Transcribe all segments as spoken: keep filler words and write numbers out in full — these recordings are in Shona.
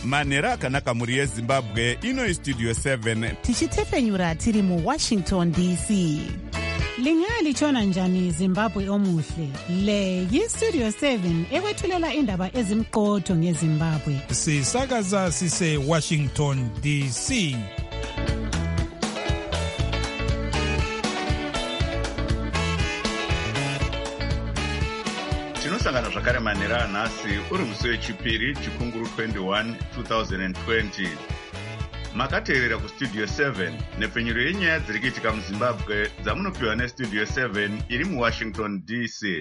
manhero akanaka mhuri yezimbabwe. Ino istudio seven tichitefenyura tiri muwashington D C. Lingalitshona njani Zimbabwe omuhle? Le yistudio seven ekwethulela indaba ezimqotho ngeZimbabwe. Sisakaza sise Washington D C. Tinosangana zvakare manhero anhasi uri musi wechipiri chikunguru twenty-one twenty twenty. Makateerera kustudio seven nepfenyuro yenyaya dziri kuitika muZimbabwe dzamunopiwa nestudio seven iri muWashington D C.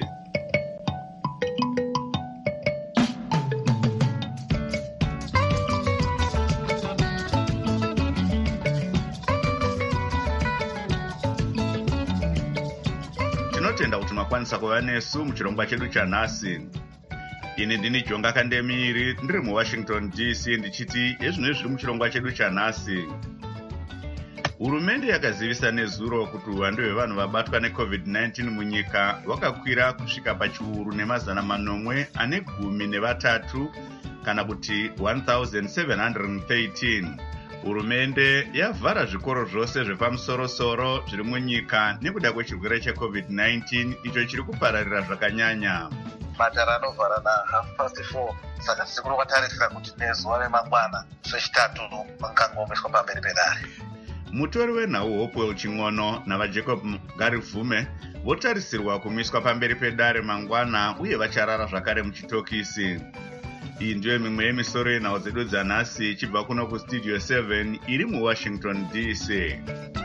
Tinotenda kuti makwanisa kuva nesu muchirongwa chedu chanhasi. Ini ndini Jonga Kandemiri ndiri muWashington D C ndichiti ezvino zviri muchirongwa chedu chanhasi. Hurumende yakazivisa nezuro kuti uwandu hwevanhu vabatwa necovid nineteen munyika hwakakwira kusvika pachiuru nemazana manomwe ane gumi nevatatu kana kuti one thousand seven hundred thirteen. Hurumende yavhara zvikoro zvose zvepamusoro-soro zviri munyika nekuda kwechirwere checovid nineteen icho chiri kupararira zvakanyanya. Matara anovhara na half past four saka tiri kwatarisira kuti nezuva remangwana zvechitatu mangangomeswa pamberi pedare. Mutori wenhau Hopewell Ching'ono navaJacob Garivhume votarisirwa kumiswa pamberi pedare mangwana uye vacharara zvakare muchitokisi. Iyi ndiyo mimwe yemisoro yenhau dzedu dzanhasi ichibva kuno kustudio seven iri muWashington D C.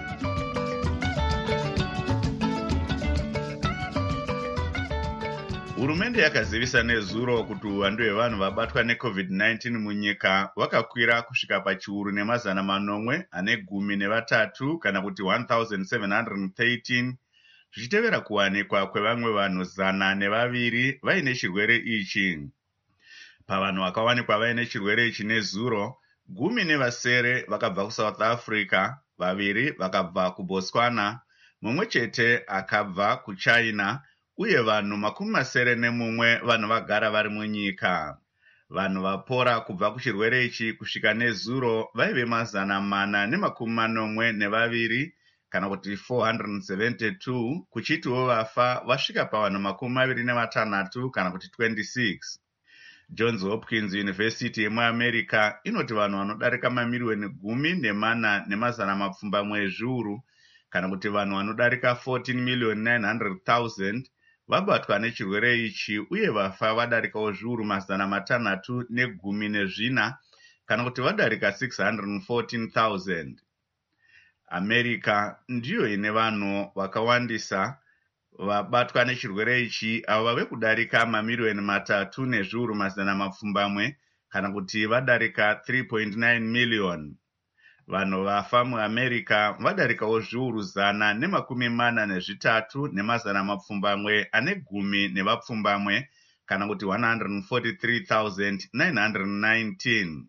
Hurumende yakazivisa nezuro kuti uwandu hwevanhu vabatwa necovid nineteen munyika hwakakwira kusvika pachiuru nemazana manomwe ane gumi nevatatu kana kuti one thousand seven hundred thirteen, zvichitevera kuwanikwa kwevamwe vanhu zana nevaviri vaine chirwere ichi. Pavanhu vakawanikwa vaine chirwere ichi nezuro, gumi nevasere vakabva kuSouth Africa, vaviri vakabva kuBotswana, mumwe chete akabva kuChina, uye vanhu makumi masere nemumwe vanhu vagara vari munyika. Vanhu vapora kubva kuchirwere ichi kusvika nezuro vaive mazana mana nemakumi manomwe nevaviri kana kuti four hundred seventy-two, kuchitiwo vafa vasvika pavanhu makumi maviri nevatanhatu kana kuti twenty-six. Johns Hopkins University yemuAmerica inoti vanhu vanodarika mamiliyoni gumi nemana nemazana mapfumbamwe ezviuru kana kuti vanhu vanodarika fourteen million nine hundred thousand vabatwa nechirwere ichi uye vafa vadarikawo zviuru mazana matanhatu negumi nezvina kana kuti vadarika six hundred fourteen thousand. America ndiyo ine vanhu vakawandisa vabatwa nechirwere ichi avo vave kudarika mamiliyoni matatu nezviuru mazana mapfumbamwe kana kuti vadarika three point nine million. Vanhu vafa muAmerica vadarikawo zviuru zana nemakumi mana nezvitatu nemazana mapfumbamwe ane gumi nevapfumbamwe kana kuti one hundred forty-three thousand nine hundred nineteen.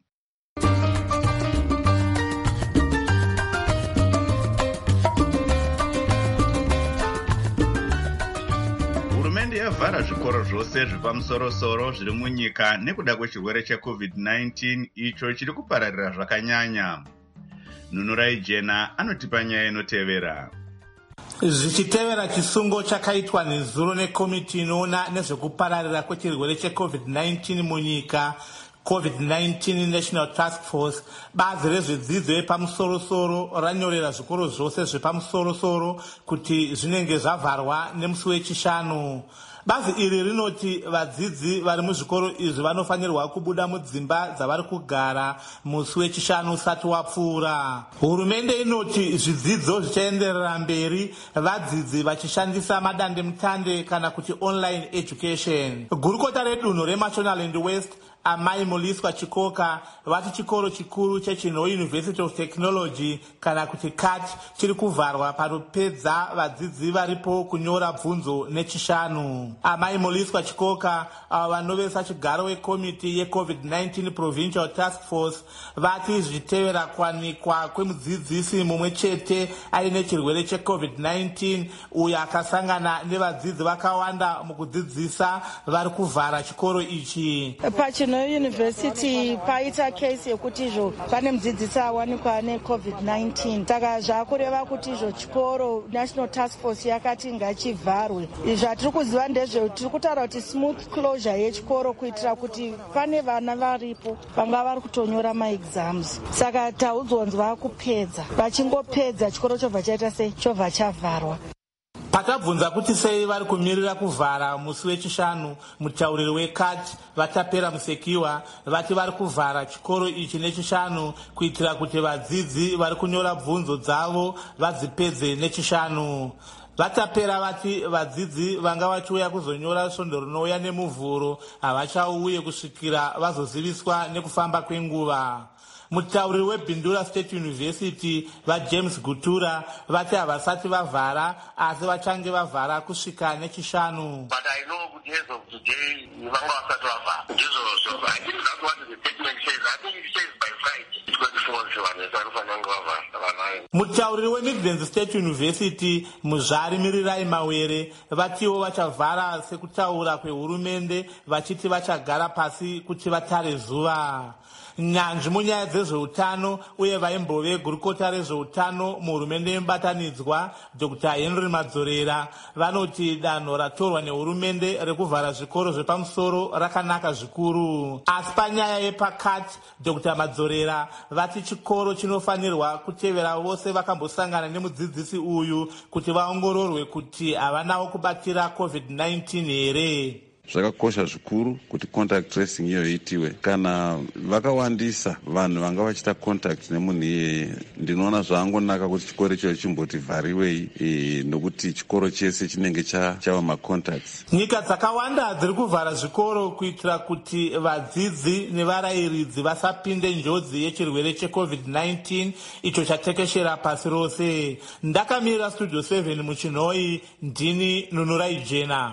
Hurumende yavhara zvikoro zvose zvepamusoro-soro zviri munyika nekuda kwechirwere checovid nineteen icho chiri kupararira zvakanyanya. Nunurai Jena anotipa nyaya inotevera. Zvichitevera chisungo chakaitwa nezuro nekomiti inoona nezvekupararira kwechirwere checovid nineteen munyika, covid nineteen National Task Force, bazi rezvedzidzo yepamusoro-soro ranyorera zvikoro zvose zvepamusoro-soro kuti zvinenge zvavharwa nemusi wechishanu. Bazi iri rinoti vadzidzi vari muzvikoro izvi vanofanirwa kubuda mudzimba dzavari kugara musi wechishanu usati wapfuura. Hurumende inoti zvidzidzo zvichaenderera mberi vadzidzi vachishandisa madandemutande kana kuti online education. Gurukota redunhu reMashonaland West Amai Moliswa Chikoka vati chikoro chikuru chechino University of Technology kana kuti C A T chiri kuvharwa panopedza vadzidzi varipo kunyora bvunzo nechishanu. Amai Moliswa Chikoka avo vanovesa chigaro wekomiti yecovid nineteen Provincial Task Force vati zvichitevera kuwanikwa kwemudzidzisi mumwe chete aine chirwere checovid nineteen uyo akasangana nevadzidzi vakawanda mukudzidzisa vari kuvhara chikoro ichi. Pachino Yunivhesiti paita case yekuti izvo pane mudzidzisi awanikwa necovid nineteen, saka zvakureva kuti izvo chikoro National Task Force yakati ngachivharwe. Zvatiri kuziva ndezve tiri kutaura kuti smooth closure yechikoro kuitira kuti pane vana varipo vanga vari kutonyora maexams, saka taudzonzwa kupedza, vachingopedza chikoro chobva chaita sei, chobva chavharwa. Patabvunza kuti sei vari kumirira kuvhara musi wechishanu, mutauriri wekati vatapera Musekiwa vati vari kuvhara chikoro ichi nechishanu kuitira kuti vadzidzi vari kunyora bvunzo dzavo vadzipedze nechishanu. Vatapera vati vadzidzi vanga vachiuya kuzonyora svondo rinouya nemuvhuro havachauye kusvikira vazoziviswa nekufamba kwenguva. Mutauriri weBindura State University vaJames Gutura vati havasati vavhara asi vachange vavhara kusvika nechishanu. But I know as of today vanga vasati vavhara. Ndizvo I think that's what the statement says. I think it says by Friday twenty-fourth vanhu vanofanira vavhara. Mutauriri weMidlands State University Muzvari Mirirai Mawere vatiwo vachavhara sekutaura kwehurumende vachiti vachagara pasi kuti vatare zuva. Nyanzvi munyaya dzezveutano uye vaimbove gurukota rezveutano muhurumende yemubatanidzwa Doctor Henry Madzorera vanoti danho ratorwa nehurumende rekuvhara zvikoro zvepamusoro rakanaka zvikuru. Asi panyaya yepakati Doctor Madzorera vati chikoro chinofanirwa kutevera vose vakambosangana nemudzidzisi uyu kuti vaongororwe kuti havanawo kubatira covid nineteen here. Zvakakosha zvikuru kuti contact tracing iyo iitiwe. Kana vakawandisa vanhu vanga vachita contact nemunhu iyeye, ndinoona zvaangonaka kuti chikoro icho chimboti vhariwei e, nokuti chikoro chese chinenge chava macontacts. Nyika dzakawanda dziri kuvhara zvikoro kuitira kuti vadzidzi nevarayiridzi vasapinde njodzi yechirwere checovid nineteen icho chatekeshera pasi rose. Ndakamirira Studio seven muchinhoi, ndini Nunurai Jena.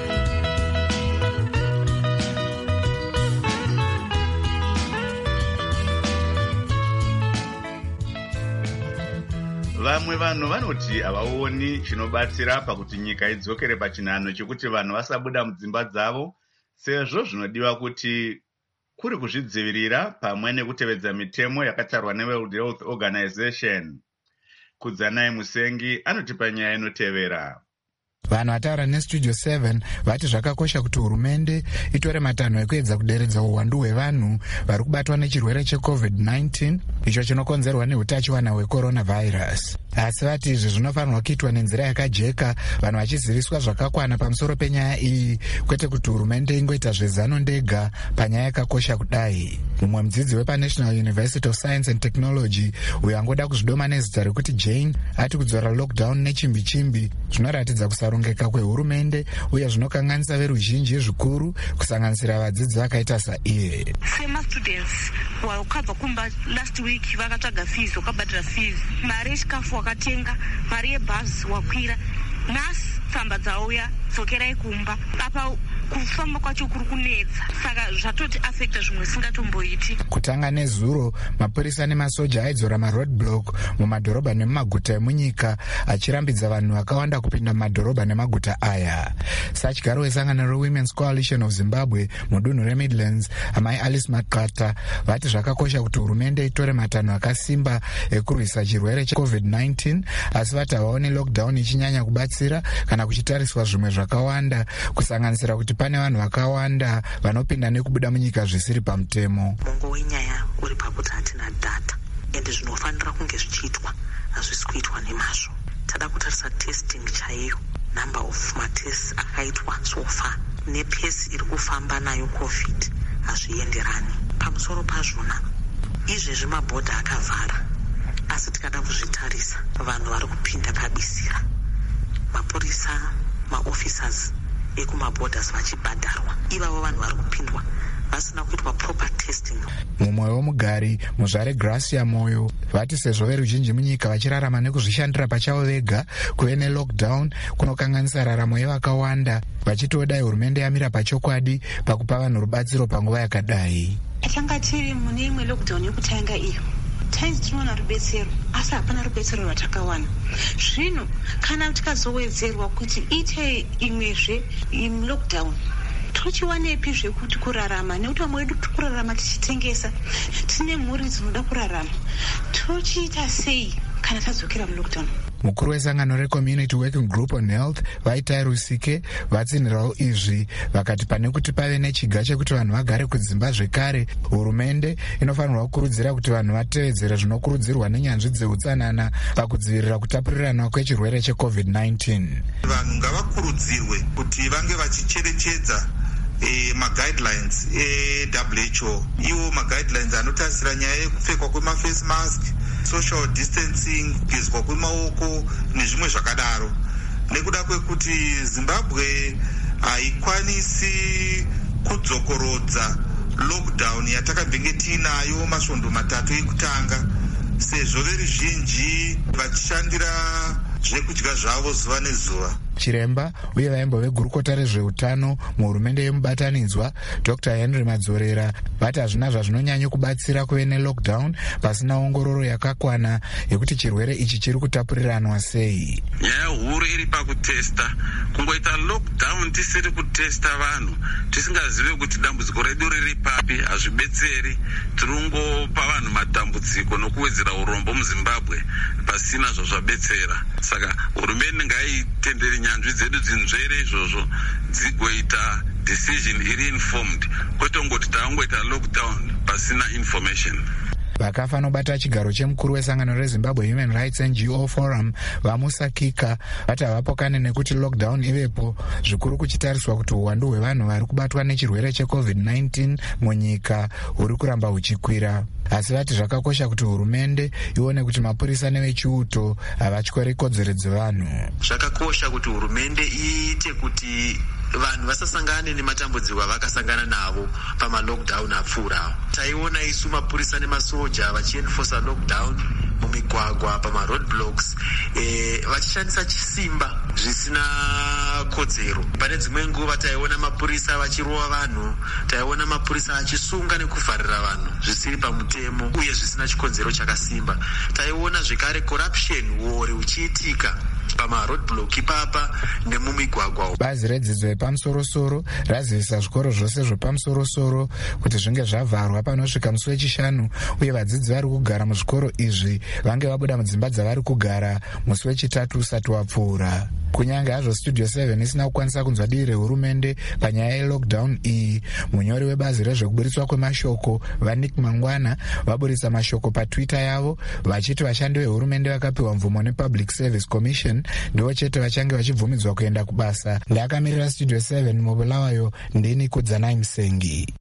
Vamwe vanhu vanoti havaoni chinobatsira pakuti nyika idzokere pachinhano chekuti vanhu vasabuda mudzimba dzavo, sezvo zvinodiwa kuti kuri kuzvidzivirira pamwe nekutevedza mitemo yakatarwa neWorld Health Organization. Kudzanai Musengi anotipa nyaya inotevera. Vanhu vataura neStudio seven vati zvakakosha kuti hurumende itore matanho ekuedza kuderedza uwandu hwevanhu vari kubatwa nechirwere checovid nineteen icho chinokonzerwa neutachiwana hwecoronavirus. Asi vati izvi zvinofanirwa kuitwa nenzira yakajeka, vanhu vachiziviswa zvakakwana pamusoro penyaya iyi, kwete kuti hurumende ingoita zvezano ndega panyaya yakakosha kudai. Mumwe mudzidzi wepaNational University of Science and Technology uyo angoda kuzvidoma nezita rekuti Jane ati kudzora lockdown nechimbi chimbi zvinoratidza kusarongeka kwehurumende uye zvinokanganisa veruzhinji zvikuru kusanganisira vadzidzi vakaita saiye. Sema students wakabva kumba last week vakatsvaga fees, wakabhadhira fees, mari yechikafu wakatenga, mari yebhazi wakwira, nhasi tsamba dzauya, dzokerai kumba. Apa kufamba kwacho kuri kunetsa, saka zvatoti affecta zvimwe singatomboiti. Kutanga nezuro mapurisa nemasoja aidzora maroadblock mumadhorobha nemumaguta emunyika achirambidza vanhu vakawanda kupinda mumadhorobha nemaguta aya. Sachigaro wesangano reWomen's Coalition of Zimbabwe mudunhu reMidlands amai Alice Makata vati zvakakosha kuti hurumende itore matanho akasimba ekurwisa chirwere checovid nineteen, asi vati havaoni lockdown ichinyanya kubatsira kana kuchitariswa zvimwe zvakawanda kusanganisira kuti pane vanhu vakawanda vanopinda nekubuda munyika zvisiri pamutemo. Mongo wenyaya uri pakuti hatina data ende zvinofanira kunge zvichiitwa hazvisi kuitwa nemazvo. Tada kutarisa testing chaiyo, number of matests akaitwa so far nepesi iri kufamba nayo covid hazvienderani. Pamusoro pazvona izvezvi mabhodha akavhara, asi tikada kuzvitarisa vanhu vari kupinda kabisira, mapurisa, maofficers ekumaborders vachibhadharwa, ivavo vanhu vari kupindwa vasina kuitwa proper testing. Mumwe womugari Muzvare Gracia Moyo vati sezvo veruzhinji munyika vachirarama nekuzvishandira pachavo vega, kuve nelockdown kunokanganisa raramo yevakawanda, vachitodai hurumende yamira pachokwadi pakupa vanhu rubatsiro panguva yakadai. Tanga tiri mune imwe lockdown yekutanga iyo, tainzi tinoona rubetsero asi hapana rubetsero rwatakawana. Zvino kana tikazowedzerwa kuti ite imwezve lockdown tochiwanepi zvekuti kurarama, nekuti vamwe vedu kuti kurarama tichitengesa, tine mhuri dzinoda kurarama, tochiita sei kana tadzokera mulockdown? Mukuru wesangano recommunity working group on health Vaitai Rusike vatsinhirawo izvi vakati pane kuti pave nechiga chekuti vanhu vagare kudzimba zvekare, hurumende inofanirwa kukurudzira kuti vanhu vatevedzere zvinokurudzirwa nenyanzvi dzeutsanana pakudzivirira kutapurirana kwechirwere checovid nineteen. Vanhu ngavakurudzirwe kuti vange vachicherechedza E, maguidelines e-W H O, iwo maguidelines anotarisira nyaya yekupfekwa kwemaface mask, social distancing, kugezwa kwemaoko nezvimwe zvakadaro, nekuda kwekuti Zimbabwe haikwanisi kudzokorodza lockdown yatakabvenge tiinayo masvondo matatu ekutanga, sezvo veruzhinji vachishandira zvekudya zvavo zuva nezuva. Chiremba uye vaimbo vegurukota rezveutano muhurumende yemubatanidzwa Doctor Henry Madzorera vati hazvina zvazvinonyanya kubatsira kuve nelockdown pasina ongororo yakakwana yekuti chirwere ichi chiri kutapuriranwa sei. Nyaya huru iri pakutesta, kungoita lockdown tisiri kutesta vanhu tisingazive kuti dambudziko redu riri papi hazvibetseri. Tiringopa vanhu matambudziko nokuwedzera urombo muZimbabwe pasina zvazvabetsera. Saka hurumende ngaitendere nyanzvi dzedu dzinzvere izvozvo dzigoita decision iri informed, kwete ngoti taangoita lockdown pasina information. Vakafa nobata chigaro chemukuru wesangano reZimbabwe Human Rights N G O Forum vamusakika vati havapokane nekuti lockdown ivepo, zvikuru kuchitariswa kuti uwandu hwevanhu vari kubatwa nechirwere checovid nineteen munyika huri kuramba huchikwira. Asi vati zvakakosha kuti hurumende ione kuti mapurisa nevechiuto havatyori kodzero dzevanhu. Zvakakosha kuti hurumende iite kuti vanhu vasasangane nematambudziko avakasangana navo pamalockdown apfuura. Taiona isu mapurisa nemasoja vachienforsa lockdown mumigwagwa pamaroadblocks e, vachishandisa chisimba zvisina kodzero. Pane dzimwe nguva taiona mapurisa vachirova vanhu, taiona mapurisa achisunga nekuvharira vanhu zvisiri pamutemo uye zvisina chikonzero chakasimba. Taiona zvekare corruption war uchiitika pamaroadblock ipapa nemumigwagwa. Bazi redzidzo yepamusorosoro razivisa zvikoro zvose zvepamusorosoro kuti zvinge zvavharwa panosvika musi wechishanu uye vadzidzi vari kugara muzvikoro izvi vange vabuda mudzimba dzavari kugara musi wechitatu usati wapfuura. Kunyange hazvo Studio seven isina kukwanisa kunzwa dii rehurumende panyaya yelockdown iyi, munyori webazi rezvekuburitswa kwemashoko Vanik Mangwana vaburitsa mashoko patwitter yavo vachiti vashandi vehurumende vakapiwa mvumo nePublic Service Commission ndivo chete vachange vachibvumidzwa kuenda kubasa. Ndakamirira Studio seven mubulawayo ndini Kudzanai Musengi.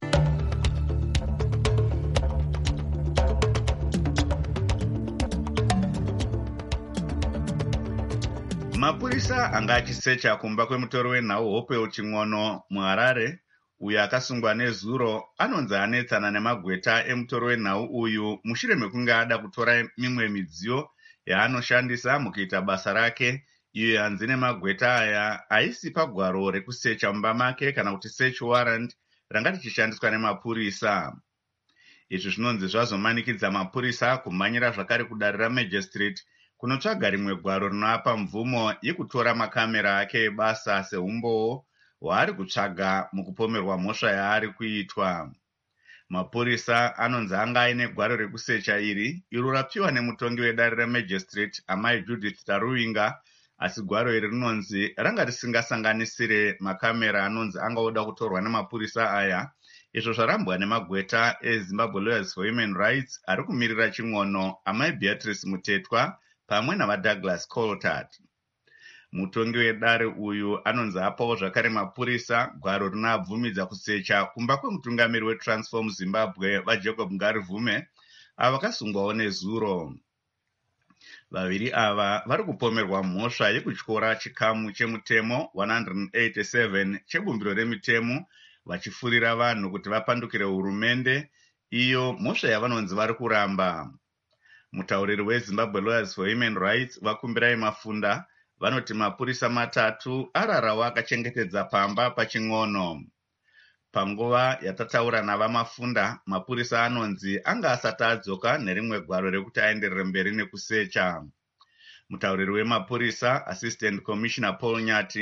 Mapurisa anga achisecha kumba kwemutori wenhau Hopewell Ching'ono muHarare uyo akasungwa nezuro anonzi anetsana nemagweta emutori wenhau uyu mushure mekunge ada kutora mimwe midziyo yaanoshandisa mukuita basa rake, iyo yanzi nemagweta aya haisi pagwaro rekusecha mumba make kana kuti search warrant ranga richishandiswa nemapurisa. Izvi zvinonzi zvazomanikidza mapurisa kumhanyira zvakare kudarira Magistrate kunotsvaga rimwe gwaro rinoapa mvumo yekutora makamera ake ebasa seumbowo hwaari kutsvaga mukupomerwa mhosva yaari kuitwa. Mapurisa anonzi anga aine gwaro rekusecha iri iro rapiwa nemutongi wedare reMagistrate Amai Judith Taruinga, asi gwaro iri rinonzi ranga risingasanganisire makamera anonzi angaoda kutorwa nemapurisa aya, izvo zvarambwa nemagweta eZimbabwe Lawyers for Human Rights ari kumirira Ching'ono Amai Beatrice Mutetwa pamwe navaDouglas Coltart. Mutongi wedare uyu anonzi apawo zvakare mapurisa gwaro rinoabvumidza kusecha kumba kwemutungamiri weTransform Zimbabwe vaJacob Ngarivume ava vakasungwawo nezuro. Vaviri ava vari kupomerwa mhosva yekutyora chikamu chemutemo one eighty-seven chebumbiro remitemo vachifurira vanhu kuti vapandukire hurumende, iyo mhosva yavanonzi vari kuramba. Mutauriri weZimbabwe Lawyers for Human Rights Vakumbirai Mafunda vanoti mapurisa matatu ararawo akachengetedza pamba paChing'ono. Panguva yatataura navaMafunda, mapurisa anonzi anga asati adzoka nerimwe gwaro rekuti aenderere mberi nekusecha. Mutauriri wemapurisa Assistant Commissioner Paul Nyati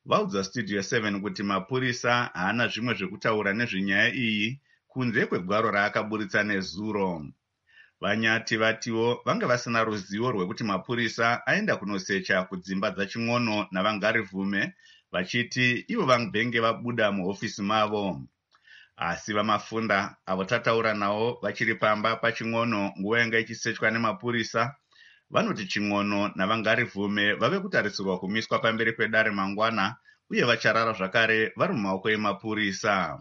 vaudza Studio seven kuti mapurisa haana zvimwe zvekutaura nezvenyaya iyi kunze kwegwaro raakaburitsa nezuro. Vanyati vatiwo vanga vasina ruzivo rwekuti mapurisa aenda kunosecha kudzimba dzaChingono naVangarivume, vachiti ivo vangenge vabuda muhofisi mavo. Asi vamafunda avo tataura navo vachiri pamba paChingono nguva yanga ichisechwa nemapurisa vanoti Chingono naVangarivume vave kutarisirwa kumiswa pamberi pedare mangwana uye vacharara zvakare vari mumaoko emapurisa.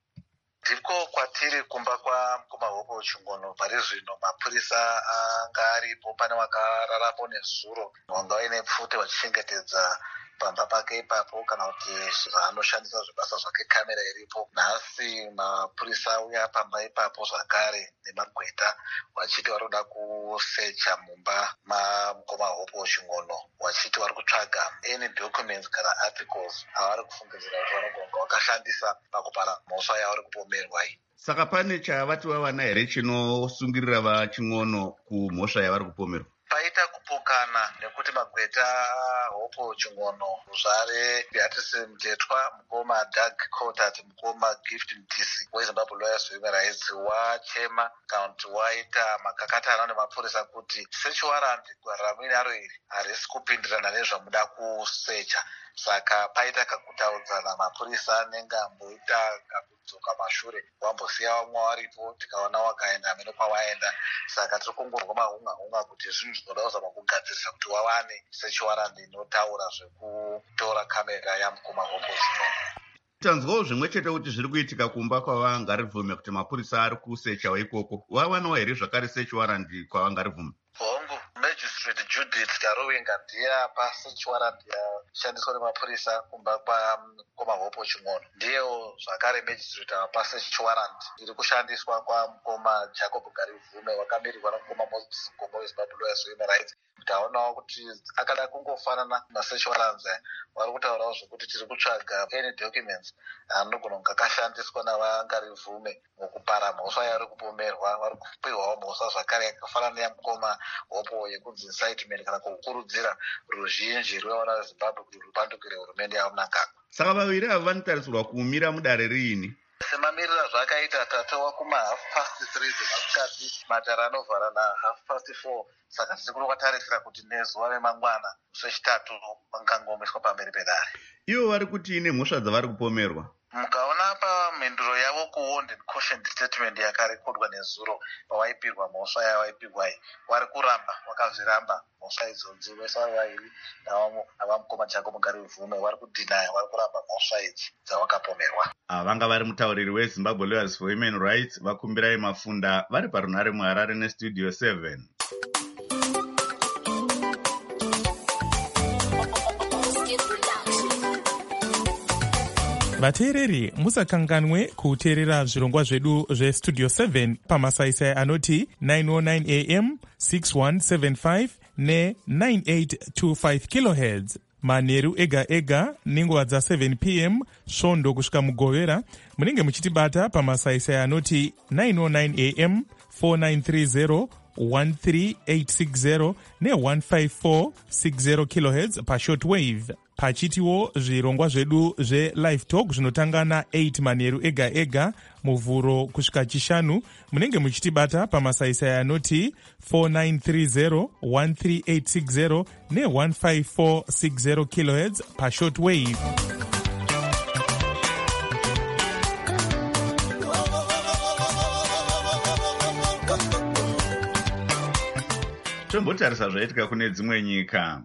Ndiko kwatiri kumba kwa Hope Chingono pari zvino mapurisa anga aripo, pane wakararapo nezuro wanga ine pfute vachichengetedza pamba pake ipapo kana kuti zvaanoshandisa zvibasa zvake kamera iripo. Nhasi mapurisa auya pamba ipapo zvakare nemagweta vachiti vari kuda kusecha mumba mamukoma Hope Chingono, vachiti vari kutsvaga any documents kana articles avari kufungidzira kuti vanogona vakashandisa pakupara mhosva yavari kupomerwa iyi. Saka pane chavati vawana here chinosungirira vaChingono kumhosva yavari kupomerwa? Paita kupokana nekuti magweta Hope Chingono, zvare Beatrice Mtetwa, mukoma Doug Cotat, mukoma Gift Mtisi weZimbabwe Lawyers for Human Rights wachema kana kuti waita makakatana nemapurisa kuti search warrant ramwini aro iri harisi kupindirana nezvamuda kusecha. Saka paita kakutaudzana, mapurisa anenge amboita kakudzoka mashure, wambosiya vamwe varipo tikaona wakaenda mene kwawaenda. Saka tiri kungorwa mahunga-hunga kuti zvinhu zvinoda kuzama kugadzirisa kuti wawane search warrant inotaura zvekutora kamera yamukoma Hope Chingono. Tanzwawo zvimwe chete kuti zviri kuitika kumba kwaVangarivume kuti mapurisa ari kusechawo ikoko. Wawanawo here zvakare search warrant kwaVangarivume? Hongu Magistrate Judith Karowenga ndiye apa search warrant yashandiswa nemapurisa kumba kwamukoma Hope Chingono. Ndiyewo zvakare Magistrate apa search warrant iri kushandiswa kwamukoma Jacob Garivume wakamirirwa namukoma Moses Mgomo weZimbabwe Lawyers for Human Rights. Taonawo kuti akada kungofanana masearch warrants vari kutaurawo zvokuti tiri kutsvaga any documents anogona kunge akashandiswa naVangarivume mukupara mhosva yavari kupomerwa. Vari kupiwawo mhosva zvakare yakafanana neyamukoma Hope yekunzi incitement kana kukurudzira ruzhinji rwewana veZimbabwe kuti rupandukire hurumende yavo Mnangagwa. Saka vaviri ava vanotarisirwa kumira mudare riini? Semamirira zvakaita tatowa kuma half past three dzemasikati matara anovhara na half past four. Saka tiri kutarisira kuti nezuva remangwana zvechitatu vangangomeswa pamberi pedare. Ivo vari kuti ine mhosva dzavari kupomerwa. Mukaona pamhenduro yavo kuwonded caution statement yakarekodwa nezuro pavaipirwa mhosva yavaipirwa iyi, vari kuramba vakazviramba mhosva idzodzi. Vese vari vaviri navamukoma Jacob Garivume vari kudhinaya, vari kuramba mhosva idzi dzavakapomerwa. Vanga vari mutauriri weZimbabwe Lawyers for Human Rights vakumbirai Mafunda vari parunare muHarare neStudio seven. Vateereri, musakanganwe kuteerera zvirongwa zvedu zveStudio seven pamasaisai anoti nine oh nine a m, six one seven five ne nine eight two five kilohertz manheru ega ega nenguva dza seven p m svondo kusvika mugovera. Munenge muchitibata pamasaisai anoti nine oh nine a m, four nine three zero, one three eight six zero ne one five four six zero kilohertz pashortwave. Pachitiwo zvirongwa zvedu zve-live talk zvinotanga na eight manheru ega ega muvhuro kusvika chishanu. Munenge muchitibata pamasaisai anoti four nine three zero, one three eight six zero ne one five four six zero kilohertz pashortwave. Tombotarisa zvaitika kune dzimwe nyika.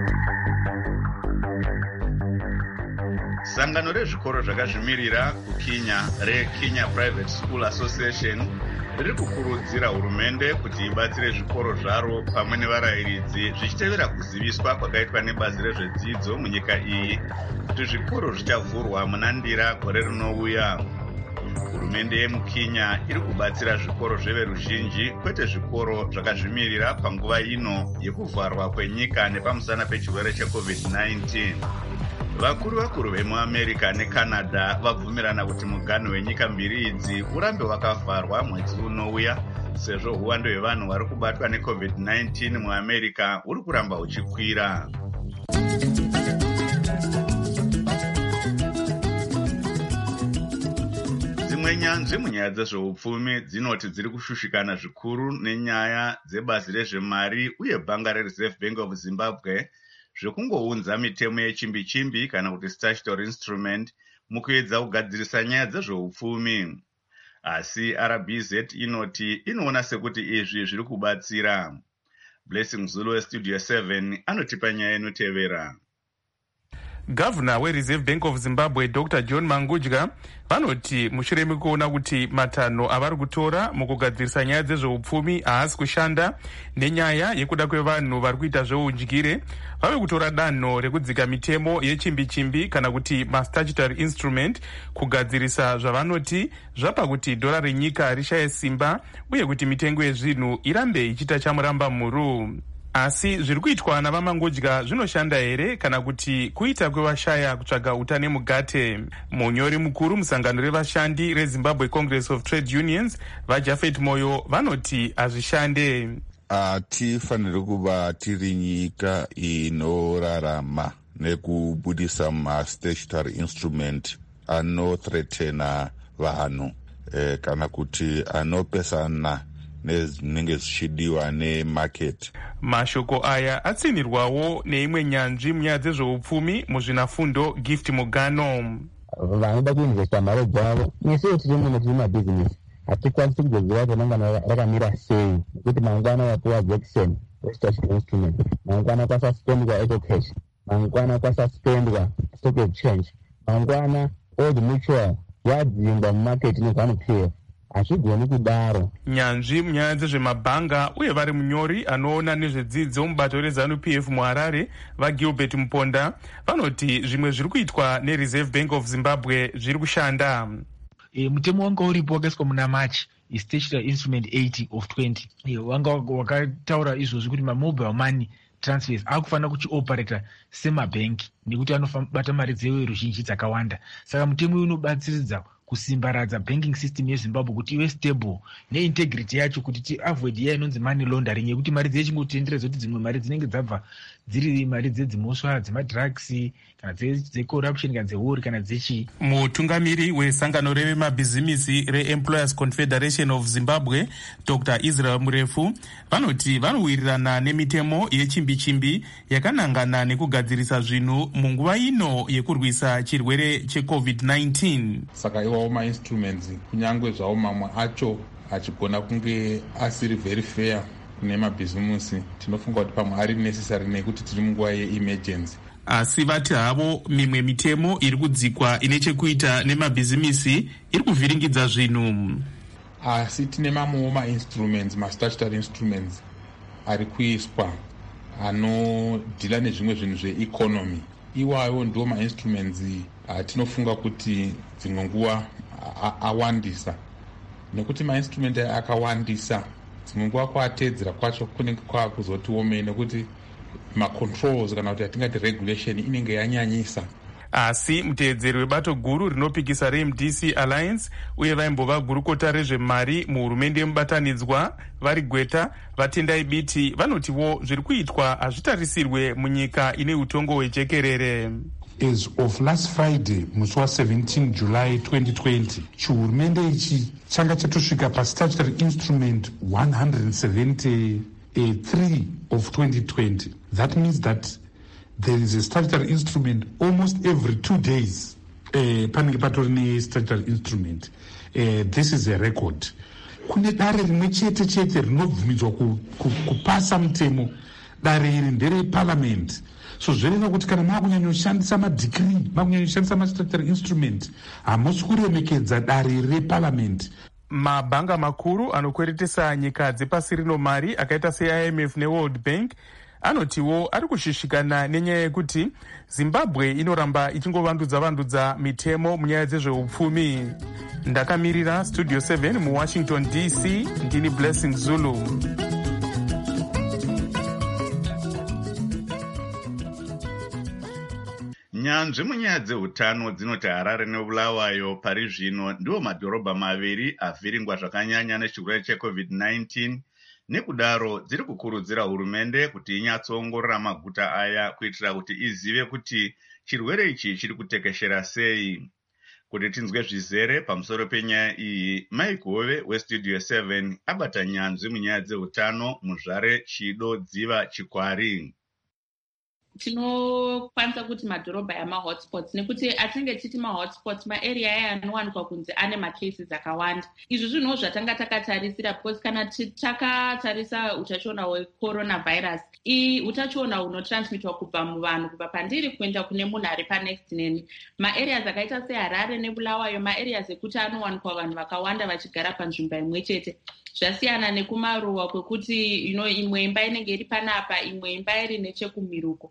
Sangano rezvikoro zvakazvimirira kuKenya reKenya Private School Association riri kukurudzira hurumende kuti ibatsire zvikoro zvaro pamwe nevarayiridzi zvichitevera kuziviswa kwakaitwa nebazi rezvedzidzo munyika iyi kuti zvikoro zvichavhurwa muna Ndira gore rinouya. Hurumende yemuKenya iri kubatsira zvikoro zveveruzhinji kwete zvikoro zvakazvimirira panguva ino yekuvharwa kwenyika nepamusana pechirwere checovid nineteen. Vakuru vakuru vemuAmerica neCanada vabvumirana kuti muganho wenyika mbiri idzi urambe wakavharwa mwedzi unouya sezvo uwando hwevanhu vari kubatwa necovid nineteen muAmerica uri kuramba uchikwira. dzimwe nyanzvi munyaya dzezveupfumi dzinoti dziri kushushikana zvikuru nenyaya dzebazi rezvemari uye bhanga rereserve bank of zimbabwe zvekungounza mitemo yechimbi-chimbi kana kuti statutory instrument mukuedza kugadzirisa nyaya dzezveupfumi. Asi R B Z inoti inoona sekuti izvi zviri kubatsira. Blessing Zulu weStudio seven anotipa nyaya inotevera. Gavana weReserve Bank of Zimbabwe Doctor John Mangudya vanoti mushure mekuona kuti matanho avari kutora mukugadzirisa nyaya dzezveupfumi haasi kushanda nenyaya yekuda kwevanhu vari kuita zveudyire, vave kutora danho rekudzika mitemo yechimbi-chimbi kana kuti mastatutory instrument kugadzirisa zvavanoti zvapa kuti dhora renyika rishaye simba uye kuti mitengo yezvinhu irambe ichiita chamuramba mhuru. Asi zviri kuitwa navaMangudya zvinoshanda here kana kuti kuita kwevashaya kutsvaga utane mugate? Munyori mukuru musangano revashandi reZimbabwe Congress of Trade Unions vaJafet Moyo vanoti hazvishande. Hatifaniri kuva tiri nyika inorarama nekubudisa mastatutory instrument anothreatena vanhu eh, kana kuti anopesana nezvinenge zvichidiwa nemarket. Mashoko aya atsinirwawo neimwe nyanzvi munyaya dzezveupfumi muzvinafundo Gift Mugano. Vanoda kuinvesta mari dzavo nesuwo tiri muno tiri mabhizinesi hatikwanisi kuzoziva rinongana rakamira sei, nekuti mangwana wapiwa Jackson westatutory instrument, mangwana kwasuspendwa ecocash, mangwana kwasuspendwa stock exchange, mangwana old mutual yadzingwa mumarket nezanu P F. Hachigoni kudaro. Nyanzvi munyaya dzezvemabhanga uye vari munyori anoona nezvedzidzo mubato rezanu P F muHarare vaGilbert Muponda vanoti zvimwe zviri kuitwa neReserve Bank of Zimbabwe zviri kushanda. E, mutemo wanga uripo wakaiswa muna March statutory instrument eighty of twenty e, wanga wakataura izvozvi kuti mamobile money transfers akufanira kuchioperata semabhengi nekuti anobata mari dzeruzhinji dzakawanda. Saka mutemo uyu unobatsiridza kusimbaradza banking system yeZimbabwe kuti ive stable neintegrity yacho kuti tiavoid iya inonzi money laundering yekuti mari dzechingotenderedzwa kuti dzimwe mari dzinenge dzabva dziri mari dzedzimosva dzemadrugs kana dzecorruption kana dzehuri kana dzechi. Mutungamiri wesangano revemabhizimisi reEmployers Confederation of Zimbabwe Doctor Israel Murefu vanoti vanowirirana nemitemo yechimbi-chimbi yakanangana nekugadzirisa zvinhu munguva ino yekurwisa chirwere checovid nineteen. Saka iwawo mainstruments kunyangwe zvawo mamwe acho achigona kunge asiri very fair kune mabhizimusi, tinofunga kuti pamwe ari necessary nekuti tiri munguva yeemergency. Asi vati havo mimwe mitemo iri kudzikwa ine chekuita nemabhizimisi iri kuvhiringidza zvinhu. Asi tine mamwewo mainstruments mastatutory instruments ari kuiswa anodhila nezvimwe zvinhu zveeconomy. Iwayo ndiwo mainstruments atinofunga kuti dzimwe nguva awandisa, nekuti mainstrument akawandisa dzimwe nguva kuatedzera kwacho kunenge kwakuzotiomeyi nekuti macontrols kana kuti atingati regulation inenge yanyanyisa. Asi muteedzeri webato guru rinopikisa reM D C Alliance uye vaimbova gurukota rezvemari muhurumende yemubatanidzwa vari Gweta vatendai biti vanotiwo zviri kuitwa hazvitarisirwe munyika ine utongo hwejekerere. As of last Friday, musi wa seventeen July twenty twenty, chihurumende ichi changa chatosvika pastatutory instrument one hundred seventy-three of twenty twenty. That means that there is a statutory instrument almost every two days. Panenge patori ne-statutory instrument. Uh, this is a record. Kune dare rimwe chete chete rinobvumidzwa kupasa mutemo, dare iri ndere parliament. So zvereva kuti kana makunyanyoshandisa madhikiri, makunyanyoshandisa mastatutory instrument, hamusi kuremekedza dare reparliament. Mabhanga makuru anokweretesa nyika dzepasi rino mari akaita se-I M F neWorld Bank anotiwo ari kushishikana nenyaya yekuti Zimbabwe inoramba ichingovandudza vandudza mitemo munyaya dzezveupfumi. Ndakamirira Studio seven muWashington D C, ndini Blessing Zulu. Nyanzvi munyaya dzeutano dzinoti Harare neBulawayo pari zvino ndiwo madhorobha maviri avhiringwa zvakanyanya nechirwere checovid nineteen, nekudaro dziri kukurudzira hurumende kuti inyatsoongorora maguta aya kuitira kuti izive kuti chirwere ichi chiri kutekeshera sei. Kuti tinzwe zvizere pamusoro penyaya iyi, Mike Hove westudio seven abata nyanzvi munyaya dzeutano muzvare Chido Dziva Chikwari. Tinokwanisa kuti madhorobha yamahotspots nekuti atinge titi mahotspots maaria aya anowanikwa kunzi ane macases akawanda. Izvi zvinhu zvatanga takatarisira because kana takatarisa utachiona hwecoronavirus, i utachiona hunotransmitwa kubva muvanhu kubva pandiri kuenda kune munhu ari panext neni. Maareas akaita seHarare neBulawayo maareas ekuti anowanikwa vanhu vakawanda vachigara panzvimbo imwe chete. Zvasiyana nekumaruwa kwekuti you know, imwe imba inenge iri panapa, imwe imba iri nechekumiruko.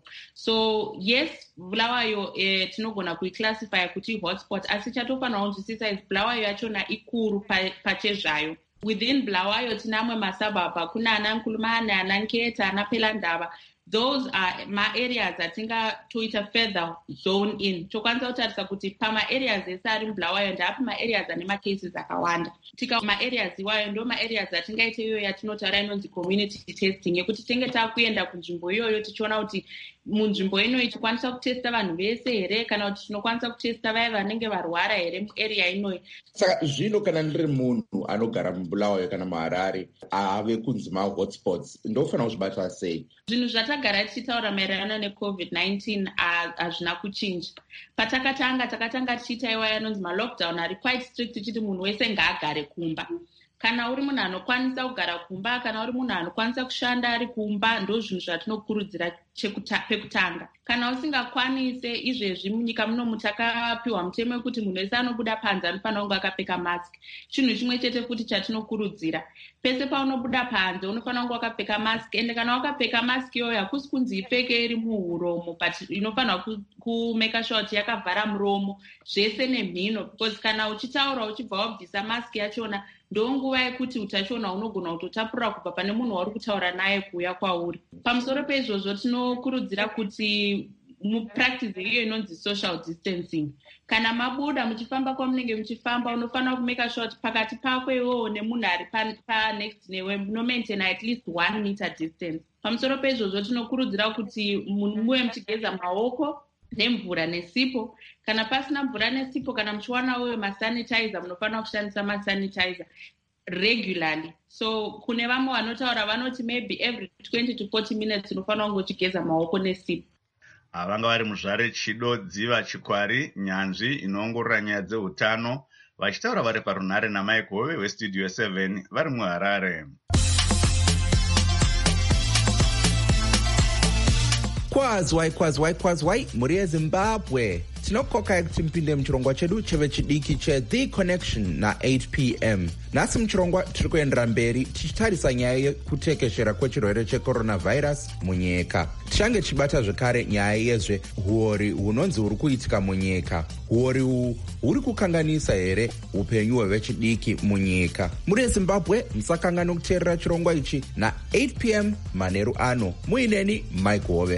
So yes, Bulawayo eh, tinogona kuiclassify kuti hotspot, asi chatofanira kunzwisisa is Bulawayo yachona ikuru pachezvayo. Within Bulawayo tinamwe masababa, kuna Anankulumane, Ananketa, Anapelandaba. Those are ma areas atinga toita further zone in. Chokwanza kutarisa kuti pama areas ese ari Bulawayo ndapo ma areas ane ma cases akawanda. Tika ma areas iwayo ndo ma areas atingaite iyo yatinotaura inonzi community testing, yekuti tenge takuenda kunzvimbo iyoyo tichiona kuti munzvimbo ino ichikwanisa kutesta vanhu vese here kana kuti tinokwanisa kutesta vaya vanenge varwara here muarea inoyi. Saka zvino kana ndiri munhu anogara muBulawayo kana muHarare ave kunzi ma hotspots, ndofanira kuzvibata sei? Zvinhu zvatagara tichitaura maererano necovid nineteen hazvina kuchinja. Patakatanga takatanga tichiita iwaya anonzi malockdown ari quite strict, tichiti munhu wese ngaagare kumba. Kana uri munhu anokwanisa kugara kumba, kana uri munhu anokwanisa kushanda ari kumba, ndo zvinhu zvatinokurudzira pekutanga. Kana usingakwanise, izvezvi munyika muno mutakapiwa mutemo wekuti munhu wese anobuda panze anofanira kunge akapfeka mask. Chinhu chimwe chete futi chatinokurudzira, pese paunobuda panze unofanira kunge wakapfeka mask, ende kana wakapfeka mask iyoyo hakusi kunzi ipfeke iri muhuromo, but inofanira kumeka sure kuti yakavhara muromo zvese nemhino, because kana uchitaura uchibva wabvisa mask yachona ndonguva yekuti utachiona unogona kutotapurira kubva pane munhu wauri kutaura naye kuuya kwauri. Pamusoro peizvozvo tinokurudzira kuti mupractice iyo inonzi social distancing. Kana mabuda muchifamba kwamunenge muchifamba unofanira kumeka sure kuti pakati pako iwowo nemunhu ari panext newe munomaintain at least one meter distance. Pamusoro peizvozvo tinokurudzira kuti muwe muchigeza maoko nemvura nesipo. Kana pasina mvura nesipo, kana muchiwana uyo masanitizer, munofanira kushandisa masanitizer regularly. So kune vamwe vanotaura vanoti maybe every twenty to forty minutes unofanira kunge uchigeza maoko nesipo. Vanga vari muzvare Chido Dziva Chikwari, nyanzvi inoongorora nyaya dzeutano, vachitaura vari parunhare naMike Hove westudio seven vari muHarare. Kwazwai kwazwai kwazwai muri yeZimbabwe. Tinokokai kuti mpinde muchirongwa chedu cheve chidiki che The Connection na eight p m. Nhasi muchirongwa tiri kuendera mberi tichitarisa nyaya yekutekeshera kwechirwere checoronavirus munyika. Tichange tichibata zvekare nyaya yezve huori hunonzi huri kuitika munyika. Huori uhu huri kukanganisa here upenyu hwevechidiki munyika. Muri yeZimbabwe musakangana kuteerera chirongwa ichi na eight p m manheru ano. Muineni Mike Hove.